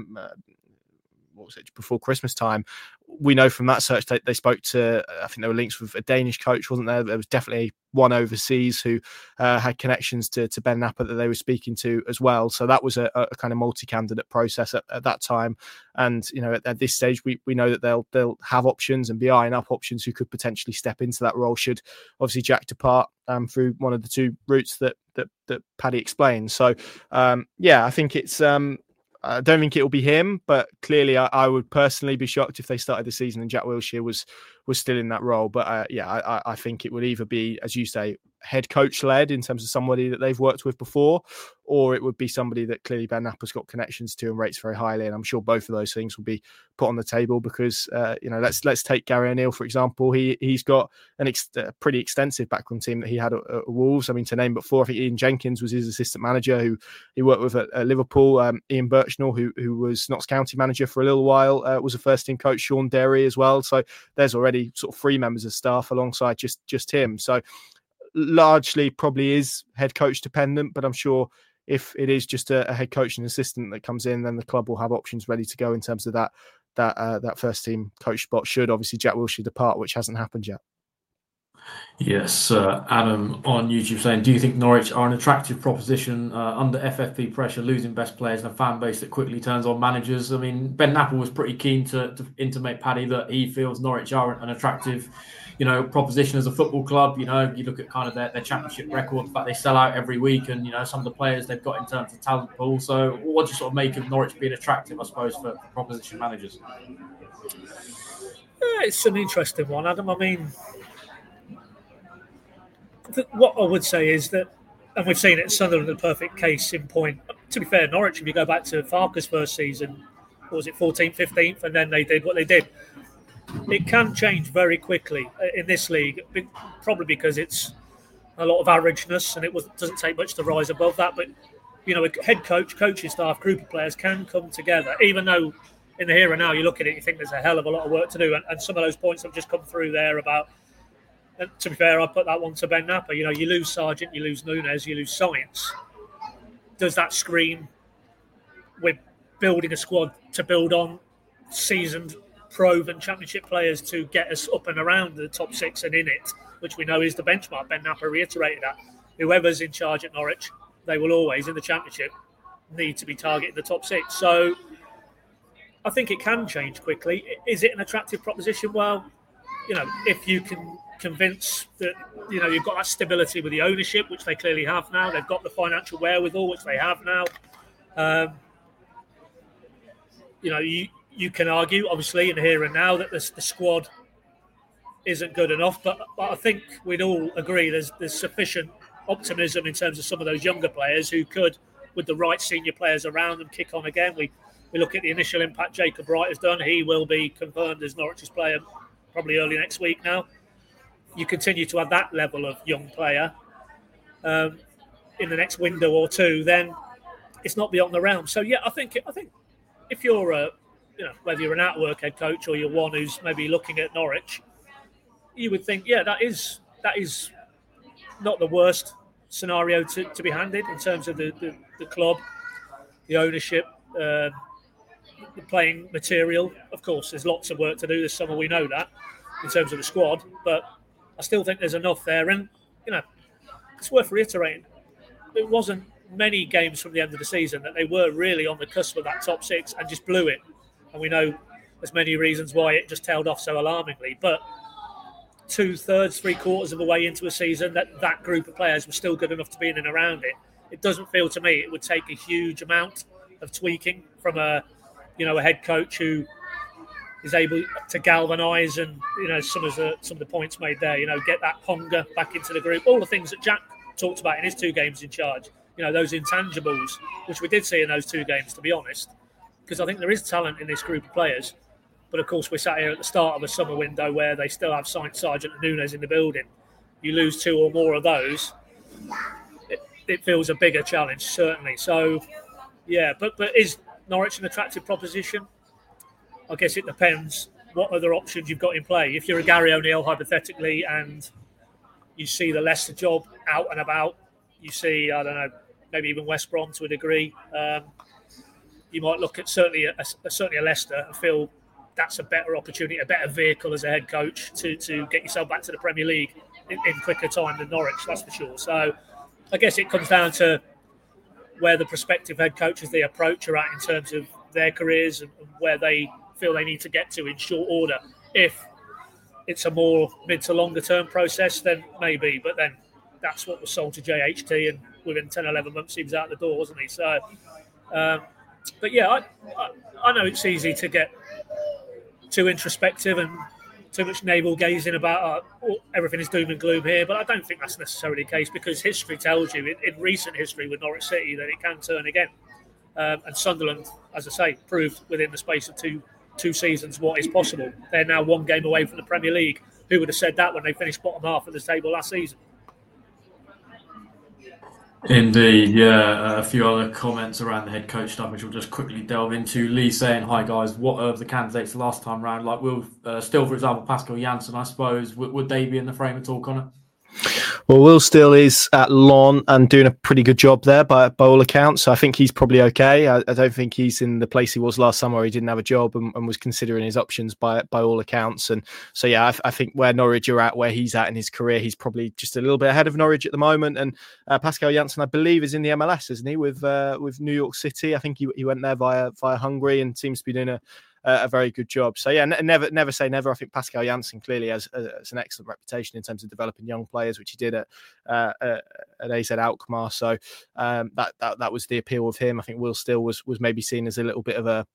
What was it, before Christmas time? We know from that search they spoke to, I think there were links with a Danish coach, wasn't there? There was definitely one overseas who had connections to Ben Napper that they were speaking to as well. So that was a kind of multi-candidate process at that time. And, at this stage, we know that they'll have options and be eyeing up options who could potentially step into that role should obviously Jack depart through one of the 2 routes that Paddy explained. So, I think it's... I don't think it will be him, but clearly I would personally be shocked if they started the season and Jack Wilshere was still in that role. But I think it would either be, as you say, head coach led in terms of somebody that they've worked with before, or it would be somebody that clearly Ben Knapper's got connections to and rates very highly. And I'm sure both of those things will be put on the table because, let's take Gary O'Neill, for example. He's got a pretty extensive backroom team that he had at Wolves. I mean, to name but four, I think Ian Jenkins was his assistant manager who he worked with at Liverpool. Ian Birchnell, who was Notts County manager for a little while, was a first team coach. Sean Derry as well. So there's already sort of 3 members of staff alongside just him. So largely probably is head coach dependent, but I'm sure if it is just a head coach and assistant that comes in, then the club will have options ready to go in terms of that first team coach spot, should obviously Jack Wilshere depart, which hasn't happened yet. Yes, Adam on YouTube saying, do you think Norwich are an attractive proposition under FFP pressure, losing best players and a fan base that quickly turns on managers? I mean, Ben Knapper was pretty keen to intimate, Paddy, that he feels Norwich are an attractive, proposition as a football club. You look at kind of their championship record, the fact they sell out every week, and some of the players they've got in terms of talent pool. So, what do you sort of make of Norwich being attractive, I suppose, for proposition managers? It's an interesting one, Adam. I mean, what I would say is that, and we've seen it at Sunderland, the perfect case in point. To be fair, Norwich, if you go back to Farke's first season, what was it, 14th, 15th, and then they did what they did. It can change very quickly in this league, probably because it's a lot of averageness and it doesn't take much to rise above that. But, a head coach, coaching staff, group of players can come together, even though in the here and now you look at it, you think there's a hell of a lot of work to do. And some of those points have just come through there about, and to be fair, I put that one to Ben Knapper. You lose Sargent, you lose Nunes, you lose Science. Does that scream we're building a squad to build on seasoned, proven championship players to get us up and around the top 6 and in it, which we know is the benchmark? Ben Knapper reiterated that. Whoever's in charge at Norwich, they will always, in the championship, need to be targeting the top 6. So I think it can change quickly. Is it an attractive proposition? Well, if you can convince that you've got that stability with the ownership, which they clearly have now. They've got the financial wherewithal, which they have now. You can argue, obviously, in here and now, that the squad isn't good enough. But I think we'd all agree there's sufficient optimism in terms of some of those younger players who could, with the right senior players around them, kick on again. We look at the initial impact Jacob Wright has done. He will be confirmed as Norwich's player probably early next week now. You continue to have that level of young player in the next window or two, then it's not beyond the realm. So yeah, I think if you're whether you're an out-of-work head coach or you're one who's maybe looking at Norwich, you would think, yeah, that is not the worst scenario to be handed in terms of the club, the ownership, the playing material. Of course, there's lots of work to do this summer. We know that in terms of the squad, but I still think there's enough there. And, it's worth reiterating. It wasn't many games from the end of the season that they were really on the cusp of that top 6 and just blew it. And we know there's many reasons why it just tailed off so alarmingly. But 2/3, 3/4 of the way into a season, that group of players were still good enough to be in and around it. It doesn't feel to me it would take a huge amount of tweaking from a head coach who is able to galvanise and some of the points made there. Get that hunger back into the group. All the things that Jack talked about in his 2 games in charge. Those intangibles, which we did see in those 2 games, to be honest, because I think there is talent in this group of players. But of course, we're sat here at the start of a summer window where they still have Sargent and Nunes in the building. You lose 2 or more of those, it feels a bigger challenge, certainly. So, yeah, but is Norwich an attractive proposition? I guess it depends what other options you've got in play. If you're a Gary O'Neill, hypothetically, and you see the Leicester job out and about, you see, I don't know, maybe even West Brom to a degree, you might look at certainly a Leicester and feel that's a better opportunity, a better vehicle as a head coach to get yourself back to the Premier League in quicker time than Norwich, that's for sure. So I guess it comes down to where the prospective head coaches they approach are at in terms of their careers and where they feel they need to get to in short order. If it's a more mid to longer term process, then maybe, but then that's what was sold to JHT, and within 10, 11 months he was out the door, wasn't he? So, but yeah, I know it's easy to get too introspective and navel gazing about everything is doom and gloom here, but I don't think that's necessarily the case, because history tells you in recent history with Norwich City that it can turn again. And Sunderland, as I say, proved within the space of two seasons what is possible. They're now one game away from the Premier League. Who would have said that when they finished bottom half of the table last season? Indeed, yeah. A few other comments around the head coach stuff, which we'll just quickly delve into. Lee saying, "Hi guys, what of the candidates last time round? Like, will still, for example, Pascal Janssen, I suppose, would they be in the frame at all, Connor?" Well, Will Steele is at Lyon and doing a pretty good job there by all accounts. So I think he's probably okay. I don't think he's in the place he was last summer where he didn't have a job and was considering his options by all accounts. And so, yeah, I think where Norwich are at, where he's at in his career, he's probably just a little bit ahead of Norwich at the moment. And Pascal Janssen, I believe, is in the MLS, isn't he, with New York City? I think he went there via Hungary and seems to be doing a very good job. So yeah, never say never. I think Pascal Janssen clearly has an excellent reputation in terms of developing young players, which he did at AZ Alkmaar. So that was the appeal of him. I think Will Steele was maybe seen as a little bit of a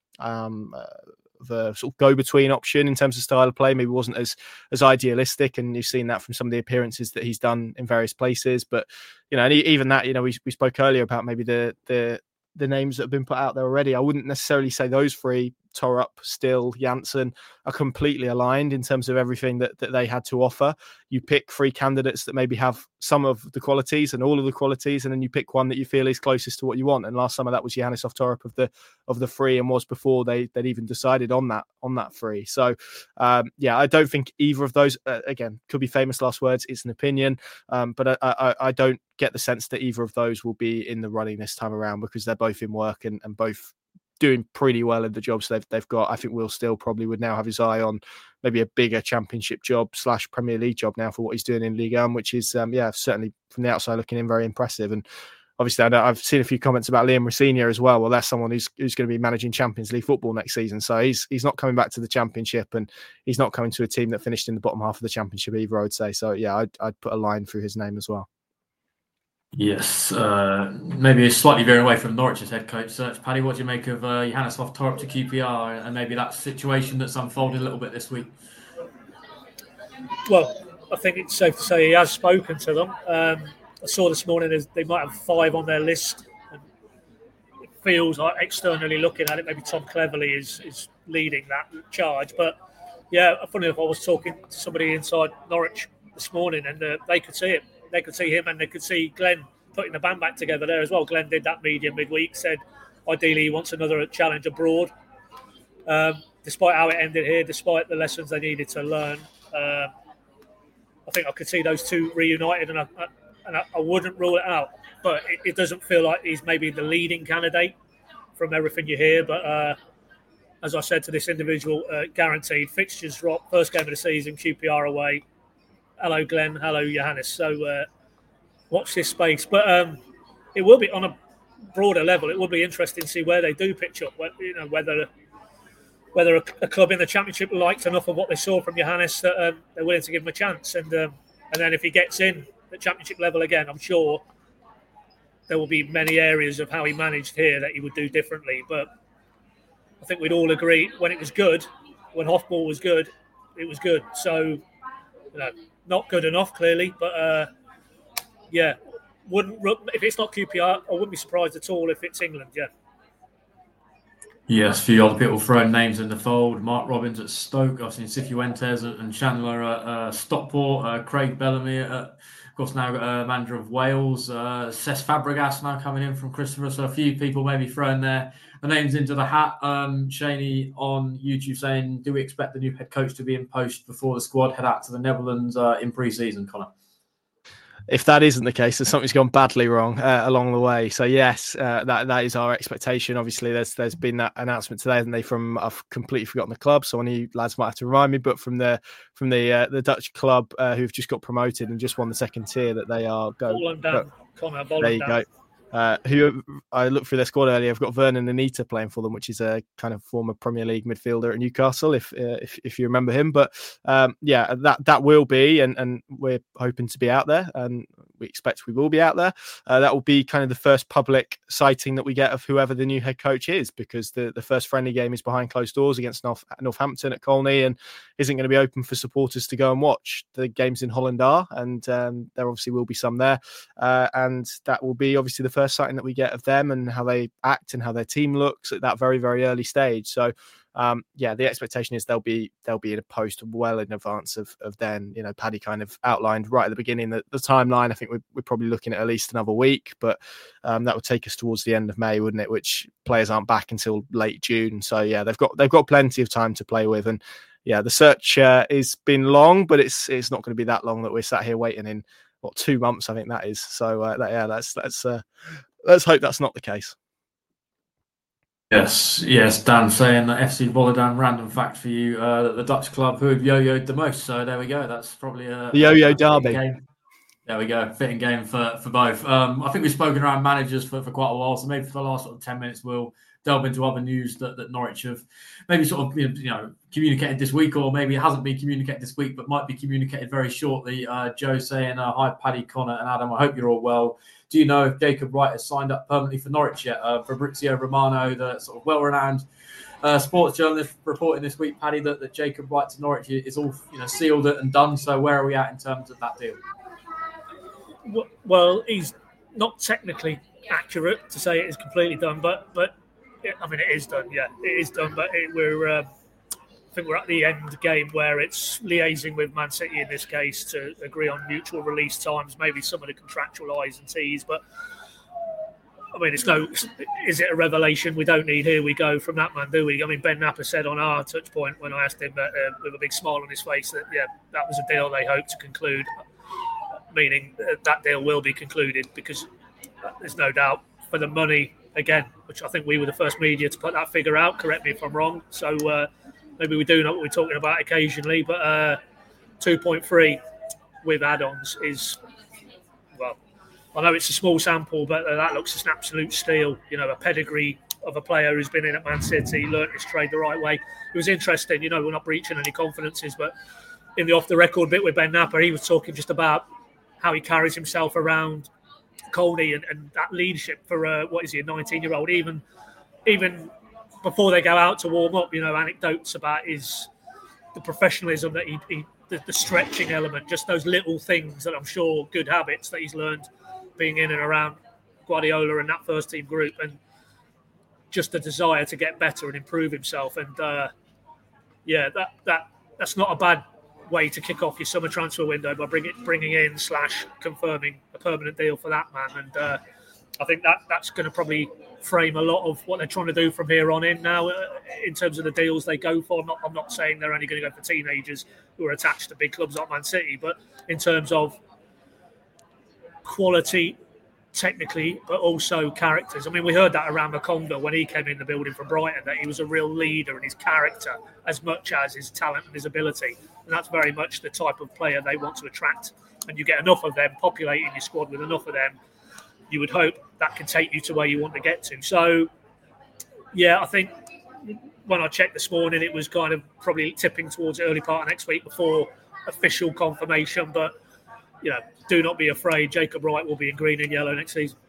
sort of go-between option in terms of style of play. Maybe wasn't as idealistic, and you've seen that from some of the appearances that he's done in various places. But and even that, we spoke earlier about maybe the names that have been put out there already. I wouldn't necessarily say those three, Torup, Steele, Janssen, are completely aligned in terms of everything that they had to offer. You pick three candidates that maybe have some of the qualities and all of the qualities, and then you pick one that you feel is closest to what you want. And last summer that was Yannis Torup of the three, and was before they'd even decided on that three. So I don't think either of those, again, could be famous last words. It's an opinion, but I don't get the sense that either of those will be in the running this time around, because they're both in work and both doing pretty well in the jobs they've got. I think Will Steele probably would now have his eye on maybe a bigger championship job / Premier League job now for what he's doing in Ligue 1, which is certainly from the outside looking in very impressive. And obviously I've seen a few comments about Liam Rosenior as well. Well, that's someone who's going to be managing Champions League football next season, so he's not coming back to the Championship, and he's not coming to a team that finished in the bottom half of the Championship either, I would say. So yeah, I'd put a line through his name as well. Yes, maybe slightly veering away from Norwich's head coach search. Paddy, what do you make of Johannes Torup to QPR and maybe that situation that's unfolded a little bit this week? Well, I think it's safe to say he has spoken to them. I saw this morning they might have 5 on their list. And it feels like, externally looking at it, maybe Tom Cleverley is leading that charge. But yeah, funny enough, I was talking to somebody inside Norwich this morning, and they could see it. They could see him, and they could see Glenn putting the band back together there as well. Glenn did that media midweek, said ideally he wants another challenge abroad. Despite how it ended here, despite the lessons they needed to learn, I think I could see those two reunited, and I wouldn't rule it out. But it doesn't feel like he's maybe the leading candidate from everything you hear. But as I said to this individual, guaranteed fixtures drop, first game of the season, QPR away. Hello, Glenn. Hello, Johannes. So watch this space. But it will be, on a broader level, it will be interesting to see where they do pitch up. Whether a club in the Championship liked enough of what they saw from Johannes that they're willing to give him a chance. And then if he gets in at Championship level again, I'm sure there will be many areas of how he managed here that he would do differently. But I think we'd all agree when it was good, when Hofball was good, it was good. So, not good enough, clearly, but if it's not QPR, I wouldn't be surprised at all if it's England. Yes, a few other people throwing names in the fold. Mark Robbins at Stoke, I've seen Cifuentes and Chandler at Stockport, Craig Bellamy of course now manager of Wales, Cesc Fabregas now coming in from Christopher. So a few people maybe throwing their names into the hat. Shaney on YouTube saying, do we expect the new head coach to be in post before the squad head out to the Netherlands in pre-season, Connor? If that isn't the case, then something's gone badly wrong along the way. So yes, that is our expectation. Obviously, there's been that announcement today, and I've completely forgotten the club, so one of you lads might have to remind me. But from the Dutch club who've just got promoted and just won the second tier, that they are going. Connor, there you go. Who I looked through their squad earlier. I've got Vernon Anita playing for them, which is a kind of former Premier League midfielder at Newcastle, if you remember him. But that will be, and we're hoping to be out there, and we expect we will be out there. That will be kind of the first public sighting that we get of whoever the new head coach is, because the first friendly game is behind closed doors against Northampton at Colney, and isn't going to be open for supporters to go and watch. The games in Holland are, and there obviously will be some there, and that will be obviously the first sighting that we get of them and how they act and how their team looks at that very, very early stage. So the expectation is they'll be in a post well in advance of then. Paddy kind of outlined right at the beginning the timeline. I think we're probably looking at least another week, but that would take us towards the end of May, wouldn't it? Which players aren't back until late June. So they've got plenty of time to play with, and the search has been long, but it's not going to be that long that we're sat here waiting in 2 months. I think that is. So let's hope that's not the case. Yes, Dan saying that FC Volendam, random fact for you, that the Dutch club who have yo-yoed the most. So there we go. That's probably the yo-yo derby. Game. There we go. Fitting game for both. I think we've spoken around managers for quite a while. So maybe for the last 10 minutes, we'll delve into other news that Norwich have maybe communicated this week, or maybe it hasn't been communicated this week, but might be communicated very shortly. Joe saying, hi, Paddy, Connor and Adam. I hope you're all well. Do you know if Jacob Wright has signed up permanently for Norwich yet? Fabrizio Romano, the sort of well-renowned sports journalist, reporting this week, Paddy, that Jacob Wright to Norwich is all sealed and done. So where are we at in terms of that deal? Well, he's not technically accurate to say it is completely done, but it is done. Yeah, it is done. But I think we're at the end game where it's liaising with Man City in this case to agree on mutual release times, maybe some of the contractual I's and T's. But is it a revelation? We don't need here we go from that man, do we? Ben Napper said on our touch point when I asked him that, with a big smile on his face that that was a deal they hoped to conclude, meaning that deal will be concluded, because there's no doubt for the money again, which I think we were the first media to put that figure out. Correct me if I'm wrong. So. Maybe we do know what we're talking about occasionally, but 2.3 with add-ons is, well, I know it's a small sample, but that looks an absolute steal. A pedigree of a player who's been in at Man City, learnt his trade the right way. It was interesting, we're not breaching any confidences, but in the off-the-record bit with Ben Napper, he was talking just about how he carries himself around Colney and that leadership for, a 19-year-old, even before they go out to warm up, anecdotes about the professionalism that the stretching element, just those little things that I'm sure good habits that he's learned being in and around Guardiola and that first team group, and just the desire to get better and improve himself. And that's not a bad way to kick off your summer transfer window by bringing in / confirming a permanent deal for that man. And I think that's going to probably frame a lot of what they're trying to do from here on in now in terms of the deals they go for. I'm not saying they're only going to go for teenagers who are attached to big clubs like Man City, but in terms of quality, technically, but also characters. We heard that around Makonga when he came in the building from Brighton, that he was a real leader in his character as much as his talent and his ability. And that's very much the type of player they want to attract. And you get enough of them, populating your squad with enough of them, you would hope that can take you to where you want to get to. So, I think when I checked this morning, it was kind of probably tipping towards the early part of next week before official confirmation. But, do not be afraid. Jacob Wright will be in green and yellow next season.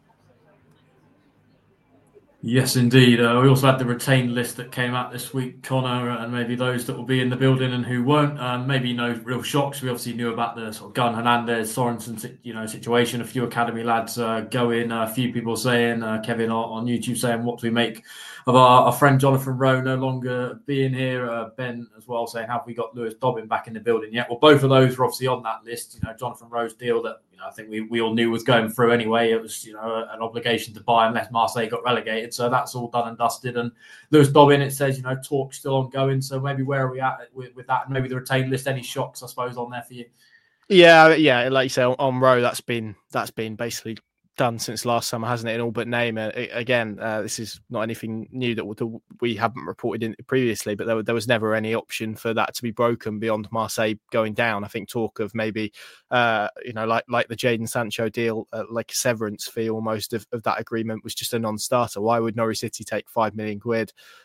Yes, indeed. We also had the retained list that came out this week, Connor, and maybe those that will be in the building and who weren't. Maybe no real shocks. We obviously knew about the sort of Gunn Hernandez, Sorensen, situation. A few academy lads going. A few people saying, Kevin on YouTube saying, what do we make of our friend Jonathan Rowe no longer being here? Ben as well saying, have we got Lewis Dobbin back in the building yet? Well, both of those were obviously on that list. Jonathan Rowe's deal that I think we all knew was going through anyway. It was an obligation to buy unless Marseille got relegated. So that's all done and dusted. And Lewis Dobbin, it says talk's still ongoing. So maybe where are we at with that? Maybe the retained list. Any shocks, I suppose, on there for you? Yeah. Like you say, on Rowe, that's been basically done since last summer, hasn't it? In all but name. Again, this is not anything new that we haven't reported in previously, but there was never any option for that to be broken beyond Marseille going down. I think talk of maybe, like the Jadon Sancho deal, like a severance fee almost of that agreement was just a non-starter. Why would Norwich City take £5 million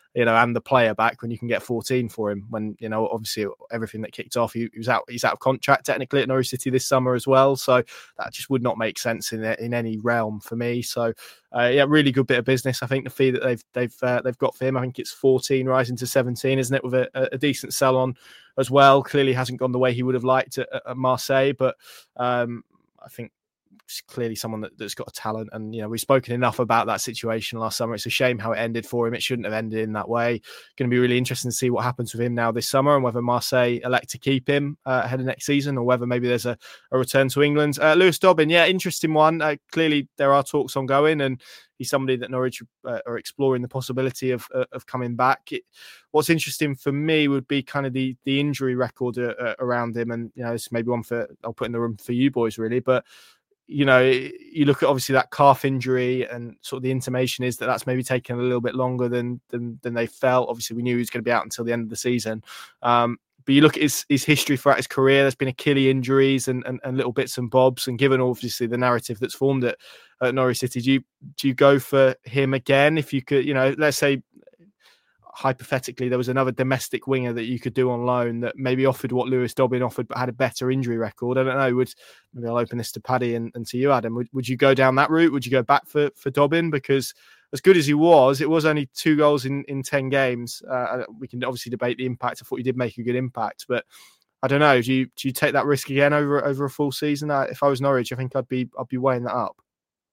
and the player back when you can get 14 for him. When obviously everything that kicked off, he's out of contract technically at Norwich City this summer as well. So that just would not make sense in any realm for me. So really good bit of business. I think the fee that they've got for him, I think it's 14 rising to 17, isn't it? With a decent sell on as well. Clearly hasn't gone the way he would have liked at Marseille, but I think clearly someone that's got a talent, and we've spoken enough about that situation last summer. It's a shame how it ended for him. It shouldn't have ended in that way. Going to be really interesting to see what happens with him now this summer, and whether Marseille elect to keep him ahead of next season, or whether maybe there's a return to England. Lewis Dobbin, interesting one. Clearly there are talks ongoing, and he's somebody that Norwich are exploring the possibility of coming back. What's interesting for me would be kind of the injury record around him, and it's maybe one I'll put in the room for you boys really, but you look at obviously that calf injury, and sort of the intimation is that that's maybe taken a little bit longer than they felt. Obviously, we knew he was going to be out until the end of the season. But you look at his history throughout his career, there's been Achilles injuries and little bits and bobs. And given obviously the narrative that's formed at Norwich City, do you go for him again? If you could, let's say, hypothetically, there was another domestic winger that you could do on loan that maybe offered what Lewis Dobbin offered, but had a better injury record. I don't know. Maybe I'll open this to Paddy and to you, Adam. Would you go down that route? Would you go back for Dobbin? Because as good as he was, it was only 2 goals in 10 games. We can obviously debate the impact. I thought he did make a good impact, but I don't know. Do you take that risk again over a full season? If I was Norwich, I think I'd be weighing that up.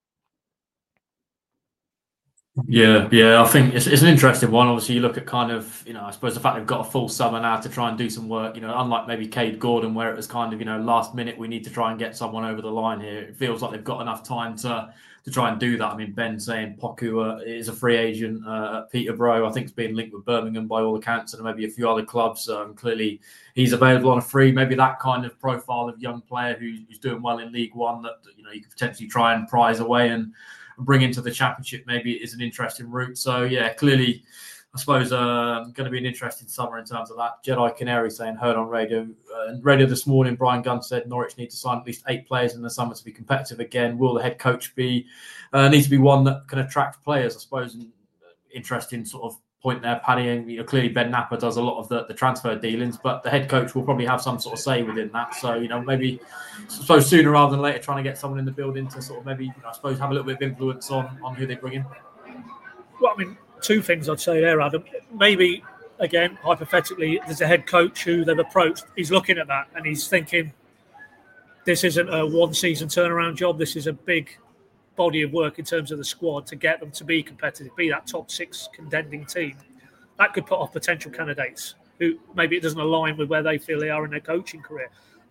Yeah, I think it's an interesting one. Obviously, you look at kind of, I suppose the fact they've got a full summer now to try and do some work, unlike maybe Cade Gordon, where it was kind of, last minute, we need to try and get someone over the line here. It feels like they've got enough time to try and do that. I mean, Ben saying Poku is a free agent at Peterborough. I think it's being linked with Birmingham by all accounts, and maybe a few other clubs. Clearly, he's available on a free. Maybe that kind of profile of young player who's doing well in League One that, you could potentially try and prize away and bring into the Championship maybe is an interesting route. So, yeah, clearly, I suppose going to be an interesting summer in terms of that. Jedi Canary saying, heard on radio this morning, Brian Gunn said Norwich need to sign at least 8 players in the summer to be competitive again. Will the head coach need to be one that can attract players? I suppose interesting sort of point there, Paddy. And clearly Ben Napper does a lot of the transfer dealings, but the head coach will probably have some sort of say within that. So maybe I suppose sooner rather than later, trying to get someone in the building to sort of maybe I suppose have a little bit of influence on who they bring in. Well, I mean, 2 things I'd say there, Adam. Maybe again, hypothetically, there's a head coach who they've approached. He's looking at that and he's thinking, this isn't a 1-season turnaround job. This is a big body of work in terms of the squad to get them to be competitive, be that top 6 contending team. That could put off potential candidates who maybe it doesn't align with where they feel they are in their coaching career.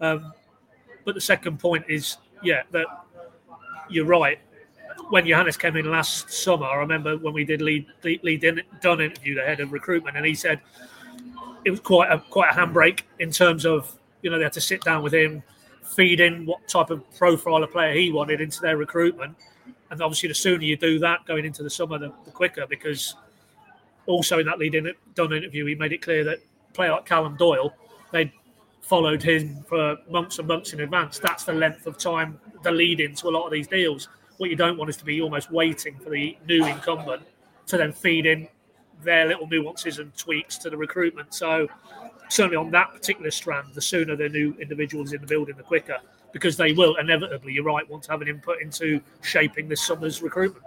But the second point is, that you're right. When Johannes came in last summer, I remember when we did Lee Dunn interview, the head of recruitment, and he said it was quite a handbrake in terms of, they had to sit down with him, feed in what type of profile of player he wanted into their recruitment. And obviously, the sooner you do that going into the summer, the quicker, because also in that Lee Dunn interview, he made it clear that a player like Callum Doyle, they'd followed him for months and months in advance. That's the length of time, the lead into a lot of these deals. What you don't want is to be almost waiting for the new incumbent to then feed in their little nuances and tweaks to the recruitment. So certainly on that particular strand, the sooner the new individuals in the building, the quicker, because they will inevitably, you're right, want to have an input into shaping this summer's recruitment.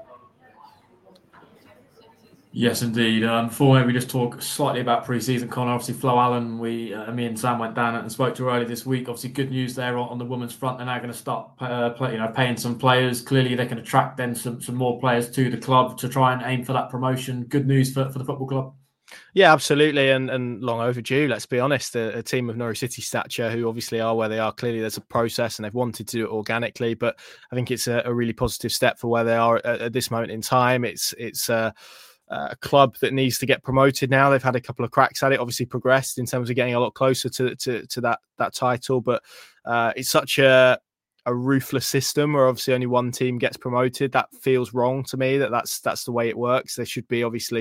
Yes, indeed. Before maybe just talk slightly about pre-season, Connor, obviously Flo Allen, me and Sam went down and spoke to her earlier this week. Obviously good news there on the women's front. They're now going to start paying some players. Clearly they can attract then some more players to the club to try and aim for that promotion. Good news for the football club. Yeah, absolutely, and long overdue. Let's be honest. A team of Norwich City stature, who obviously are where they are, clearly there's a process, and they've wanted to do it organically. But I think it's a really positive step for where they are at this moment in time. It's a club that needs to get promoted now. They've had a couple of cracks at it, obviously progressed in terms of getting a lot closer to that title. But it's such a ruthless system where obviously only one team gets promoted. That feels wrong to me. That's the way it works. There should be obviously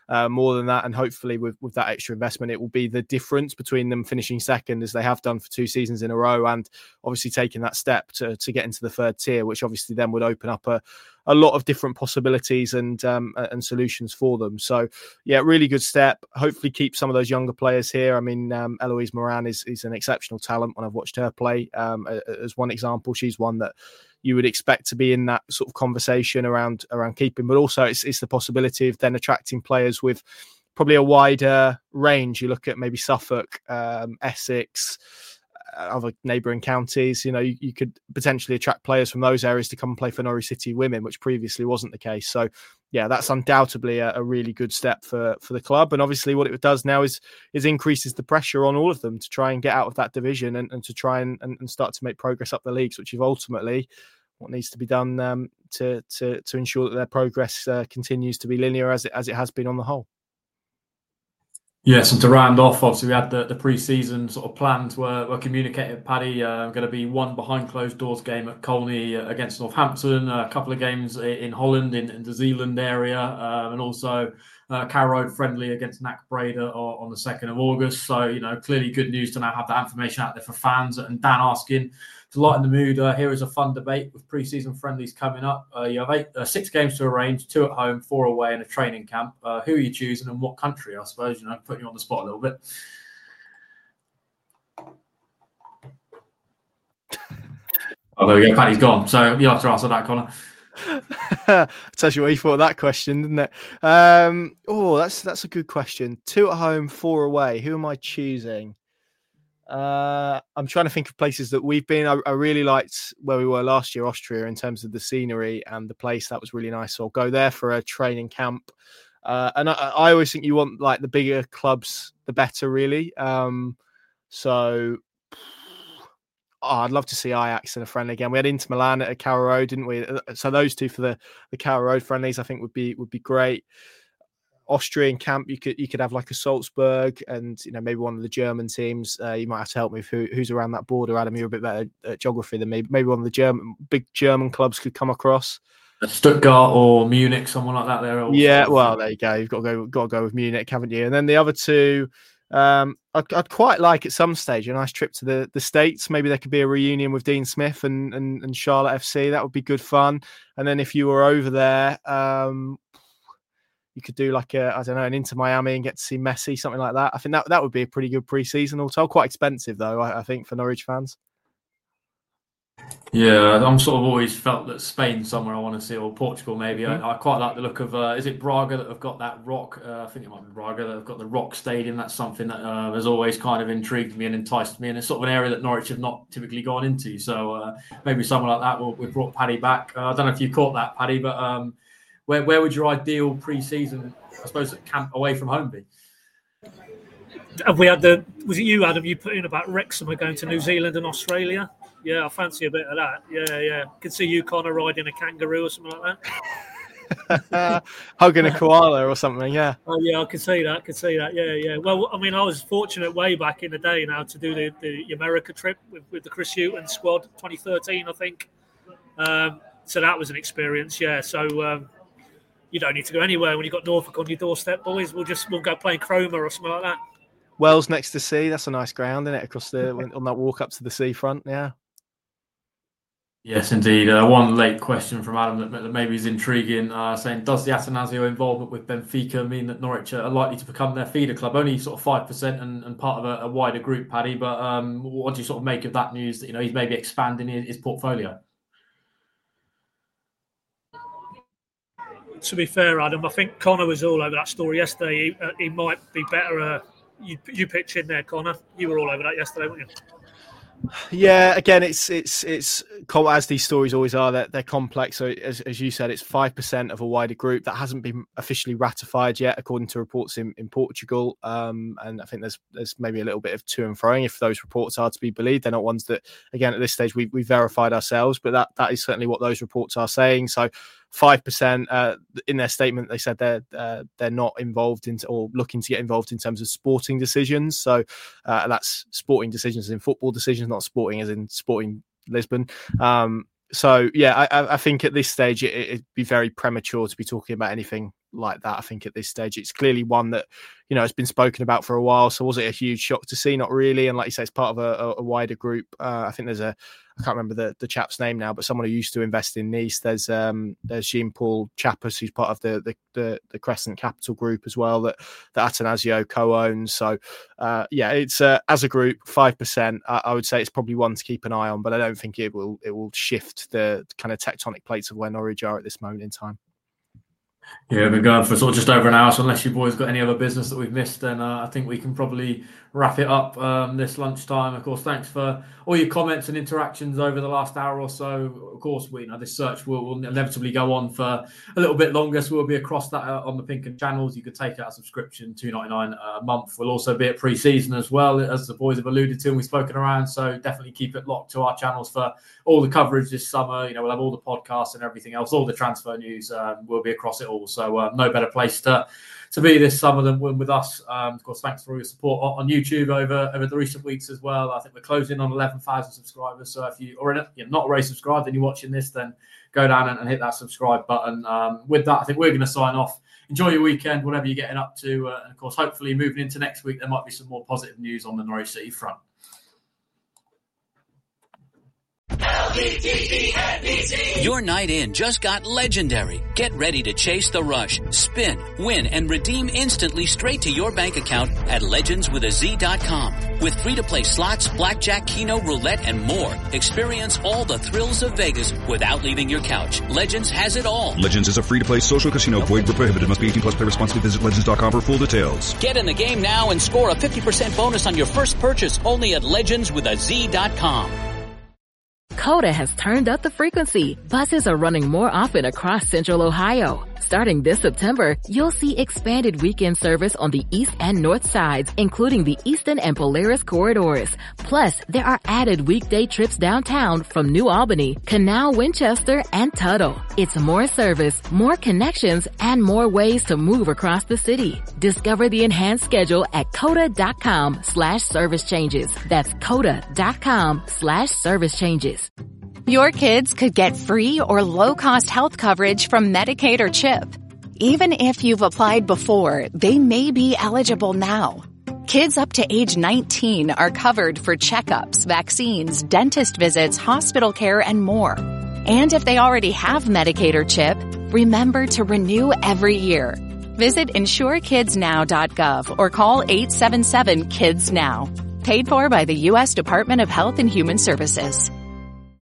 more than that. And hopefully with that extra investment, it will be the difference between them finishing second, as they have done for 2 seasons in a row, and obviously taking that step to get into the third tier, which obviously then would open up a lot of different possibilities and solutions for them. So yeah, really good step. Hopefully keep some of those younger players here. I mean, Eloise Moran is an exceptional talent when I've watched her play. As one example, she's one that you would expect to be in that sort of conversation around keeping, but also it's the possibility of then attracting players with probably a wider range. You look at maybe Suffolk, Essex, other neighbouring counties. You could potentially attract players from those areas to come and play for Norwich City women, which previously wasn't the case. So yeah, that's undoubtedly a really good step for the club. And obviously what it does now is increases the pressure on all of them to try and get out of that division and to try and start to make progress up the leagues, which is ultimately what needs to be done to ensure that their progress continues to be linear as it has been on the whole. Yes, and to round off, obviously we had the pre-season sort of plans were communicated. Paddy, going to be one behind closed doors game at Colney against Northampton, a couple of games in Holland in the Zeeland area, and also Carrow Road friendly against NAC Breda on the 2nd of August. So, clearly good news to now have that information out there for fans. And Dan asking, to lighten the mood, here is a fun debate with pre-season friendlies coming up. You have 6 games to arrange, 2 at home, 4 away, and a training camp. Who are you choosing and what country, I suppose? Putting you on the spot a little bit. Oh, there we go. Paddy's gone. So you have to answer that, Connor. Tells you what you thought of that question, didn't it? That's a good question. 2 at home, 4 away. Who am I choosing? I'm trying to think of places that we've been. I really liked where we were last year, Austria, in terms of the scenery and the place. That was really nice. So I'll go there for a training camp. And I always think you want like the bigger clubs, the better, really. So I'd love to see Ajax in a friendly again. We had Inter Milan at Carrow Road, didn't we? So those two for the Carrow Road friendlies, I think would be great. Austrian camp, you could have like a Salzburg and maybe one of the German teams. You might have to help me with who's around that border. Adam, you're a bit better at geography than me. Maybe one of the big German clubs could come across. Stuttgart or Munich, someone like that. There. Also. Yeah, well, there you go. You've got to go with Munich, haven't you? And then the other two, I'd quite like at some stage a nice trip to the States. Maybe there could be a reunion with Dean Smith and Charlotte FC. That would be good fun. And then if you were over there, you could do like an Inter Miami and get to see Messi, something like that. I think that would be a pretty good pre-season. Also, quite expensive though, I think, for Norwich fans. Yeah, I'm sort of always felt that Spain's somewhere I want to see, or Portugal maybe. I quite like the look of, is it Braga that have got that rock? I think it might be Braga that have got the rock stadium. That's something that has always kind of intrigued me and enticed me. And it's sort of an area that Norwich have not typically gone into. So maybe something like that. We brought Paddy back. I don't know if you caught that, Paddy, but where would your ideal pre-season, I suppose, camp away from home be? We had was it you, Adam? You put in about Wrexham are going to New Zealand and Australia. Yeah, I fancy a bit of that. Yeah. Could see you, Connor, riding a kangaroo or something like that. Hugging a koala or something, yeah. Oh, yeah, I could see that. Yeah. Well, I mean, I was fortunate way back in the day now to do the America trip with the Chris Hughton squad, 2013, I think. So that was an experience, yeah. So you don't need to go anywhere when you've got Norfolk on your doorstep, boys. We'll go play in Cromer or something like that. Wells next to sea. That's a nice ground, isn't it? Across on that walk up to the seafront, yeah. Yes, indeed. One late question from Adam that maybe is intriguing, saying, does the Atanasio involvement with Benfica mean that Norwich are likely to become their feeder club? Only sort of 5% and part of a wider group, Paddy, but what do you sort of make of that news that he's maybe expanding his portfolio? To be fair, Adam, I think Connor was all over that story yesterday. He might be better. You pitch in there, Connor. You were all over that yesterday, weren't you? Yeah, again, it's as these stories always are, they're complex. So as you said, it's 5% of a wider group that hasn't been officially ratified yet, according to reports in Portugal. And I think there's maybe a little bit of to and froing if those reports are to be believed. They're not ones that, again, at this stage we verified ourselves, but that is certainly what those reports are saying. So 5% in their statement, they said they're not involved in or looking to get involved in terms of sporting decisions. So that's sporting decisions in football decisions, not sporting as in Sporting Lisbon. So yeah, I think at this stage it'd be very premature to be talking about anything like that. I think at this stage, it's clearly one that, has been spoken about for a while. So was it a huge shock to see? Not really. And like you say, it's part of a wider group. I think there's I can't remember the chap's name now, but someone who used to invest in Nice. There's Jean-Paul Chappus, who's part of the Crescent Capital Group as well, that Attanasio co-owns. So it's as a group 5%. I would say it's probably one to keep an eye on, but I don't think it will shift the kind of tectonic plates of where Norwich are at this moment in time. Yeah, we've been going for sort of just over an hour, so unless you boys got any other business that we've missed, then I think we can probably wrap it up this lunchtime. Of course, thanks for all your comments and interactions over the last hour or so. Of course, this search will inevitably go on for a little bit longer, so we'll be across that on the Pink 'Un channels. You could take out a subscription, $2.99 a month. We'll also be at pre-season as well, as the boys have alluded to and we've spoken around, so definitely keep it locked to our channels for all the coverage this summer. We'll have all the podcasts and everything else, all the transfer news. We'll be across it all. So no better place to be this summer than with us. Of course, thanks for all your support on YouTube over the recent weeks as well. I think we're closing on 11,000 subscribers. So if you're not already subscribed and you're watching this, then go down and hit that subscribe button. With that, I think we're going to sign off. Enjoy your weekend, whatever you're getting up to. And of course, hopefully moving into next week, there might be some more positive news on the Norwich City front. Your night in just got legendary. Get ready to chase the rush, spin, win, and redeem instantly straight to your bank account at legendswithaz.com. With free-to-play slots, blackjack, keno, roulette, and more. Experience all the thrills of Vegas without leaving your couch. Legends has it all. Legends is a free-to-play social casino. Void where prohibited. Must be 18 plus. Play responsibly. Visit legends.com for full details. Get in the game now and score a 50% bonus on your first purchase only at legendswithaz.com. Coda has turned up the frequency. Buses are running more often across Central Ohio. Starting this September, you'll see expanded weekend service on the east and north sides, including the Eastern and Polaris corridors. Plus, there are added weekday trips downtown from New Albany, Canal, Winchester, and Tuttle. It's more service, more connections, and more ways to move across the city. Discover the enhanced schedule at coda.com/service changes. That's coda.com/service changes. Your kids could get free or low-cost health coverage from Medicaid or CHIP. Even if you've applied before, they may be eligible now. Kids up to age 19 are covered for checkups, vaccines, dentist visits, hospital care, and more. And if they already have Medicaid or CHIP, remember to renew every year. Visit insurekidsnow.gov or call 877-KIDS-NOW. Paid for by the U.S. Department of Health and Human Services.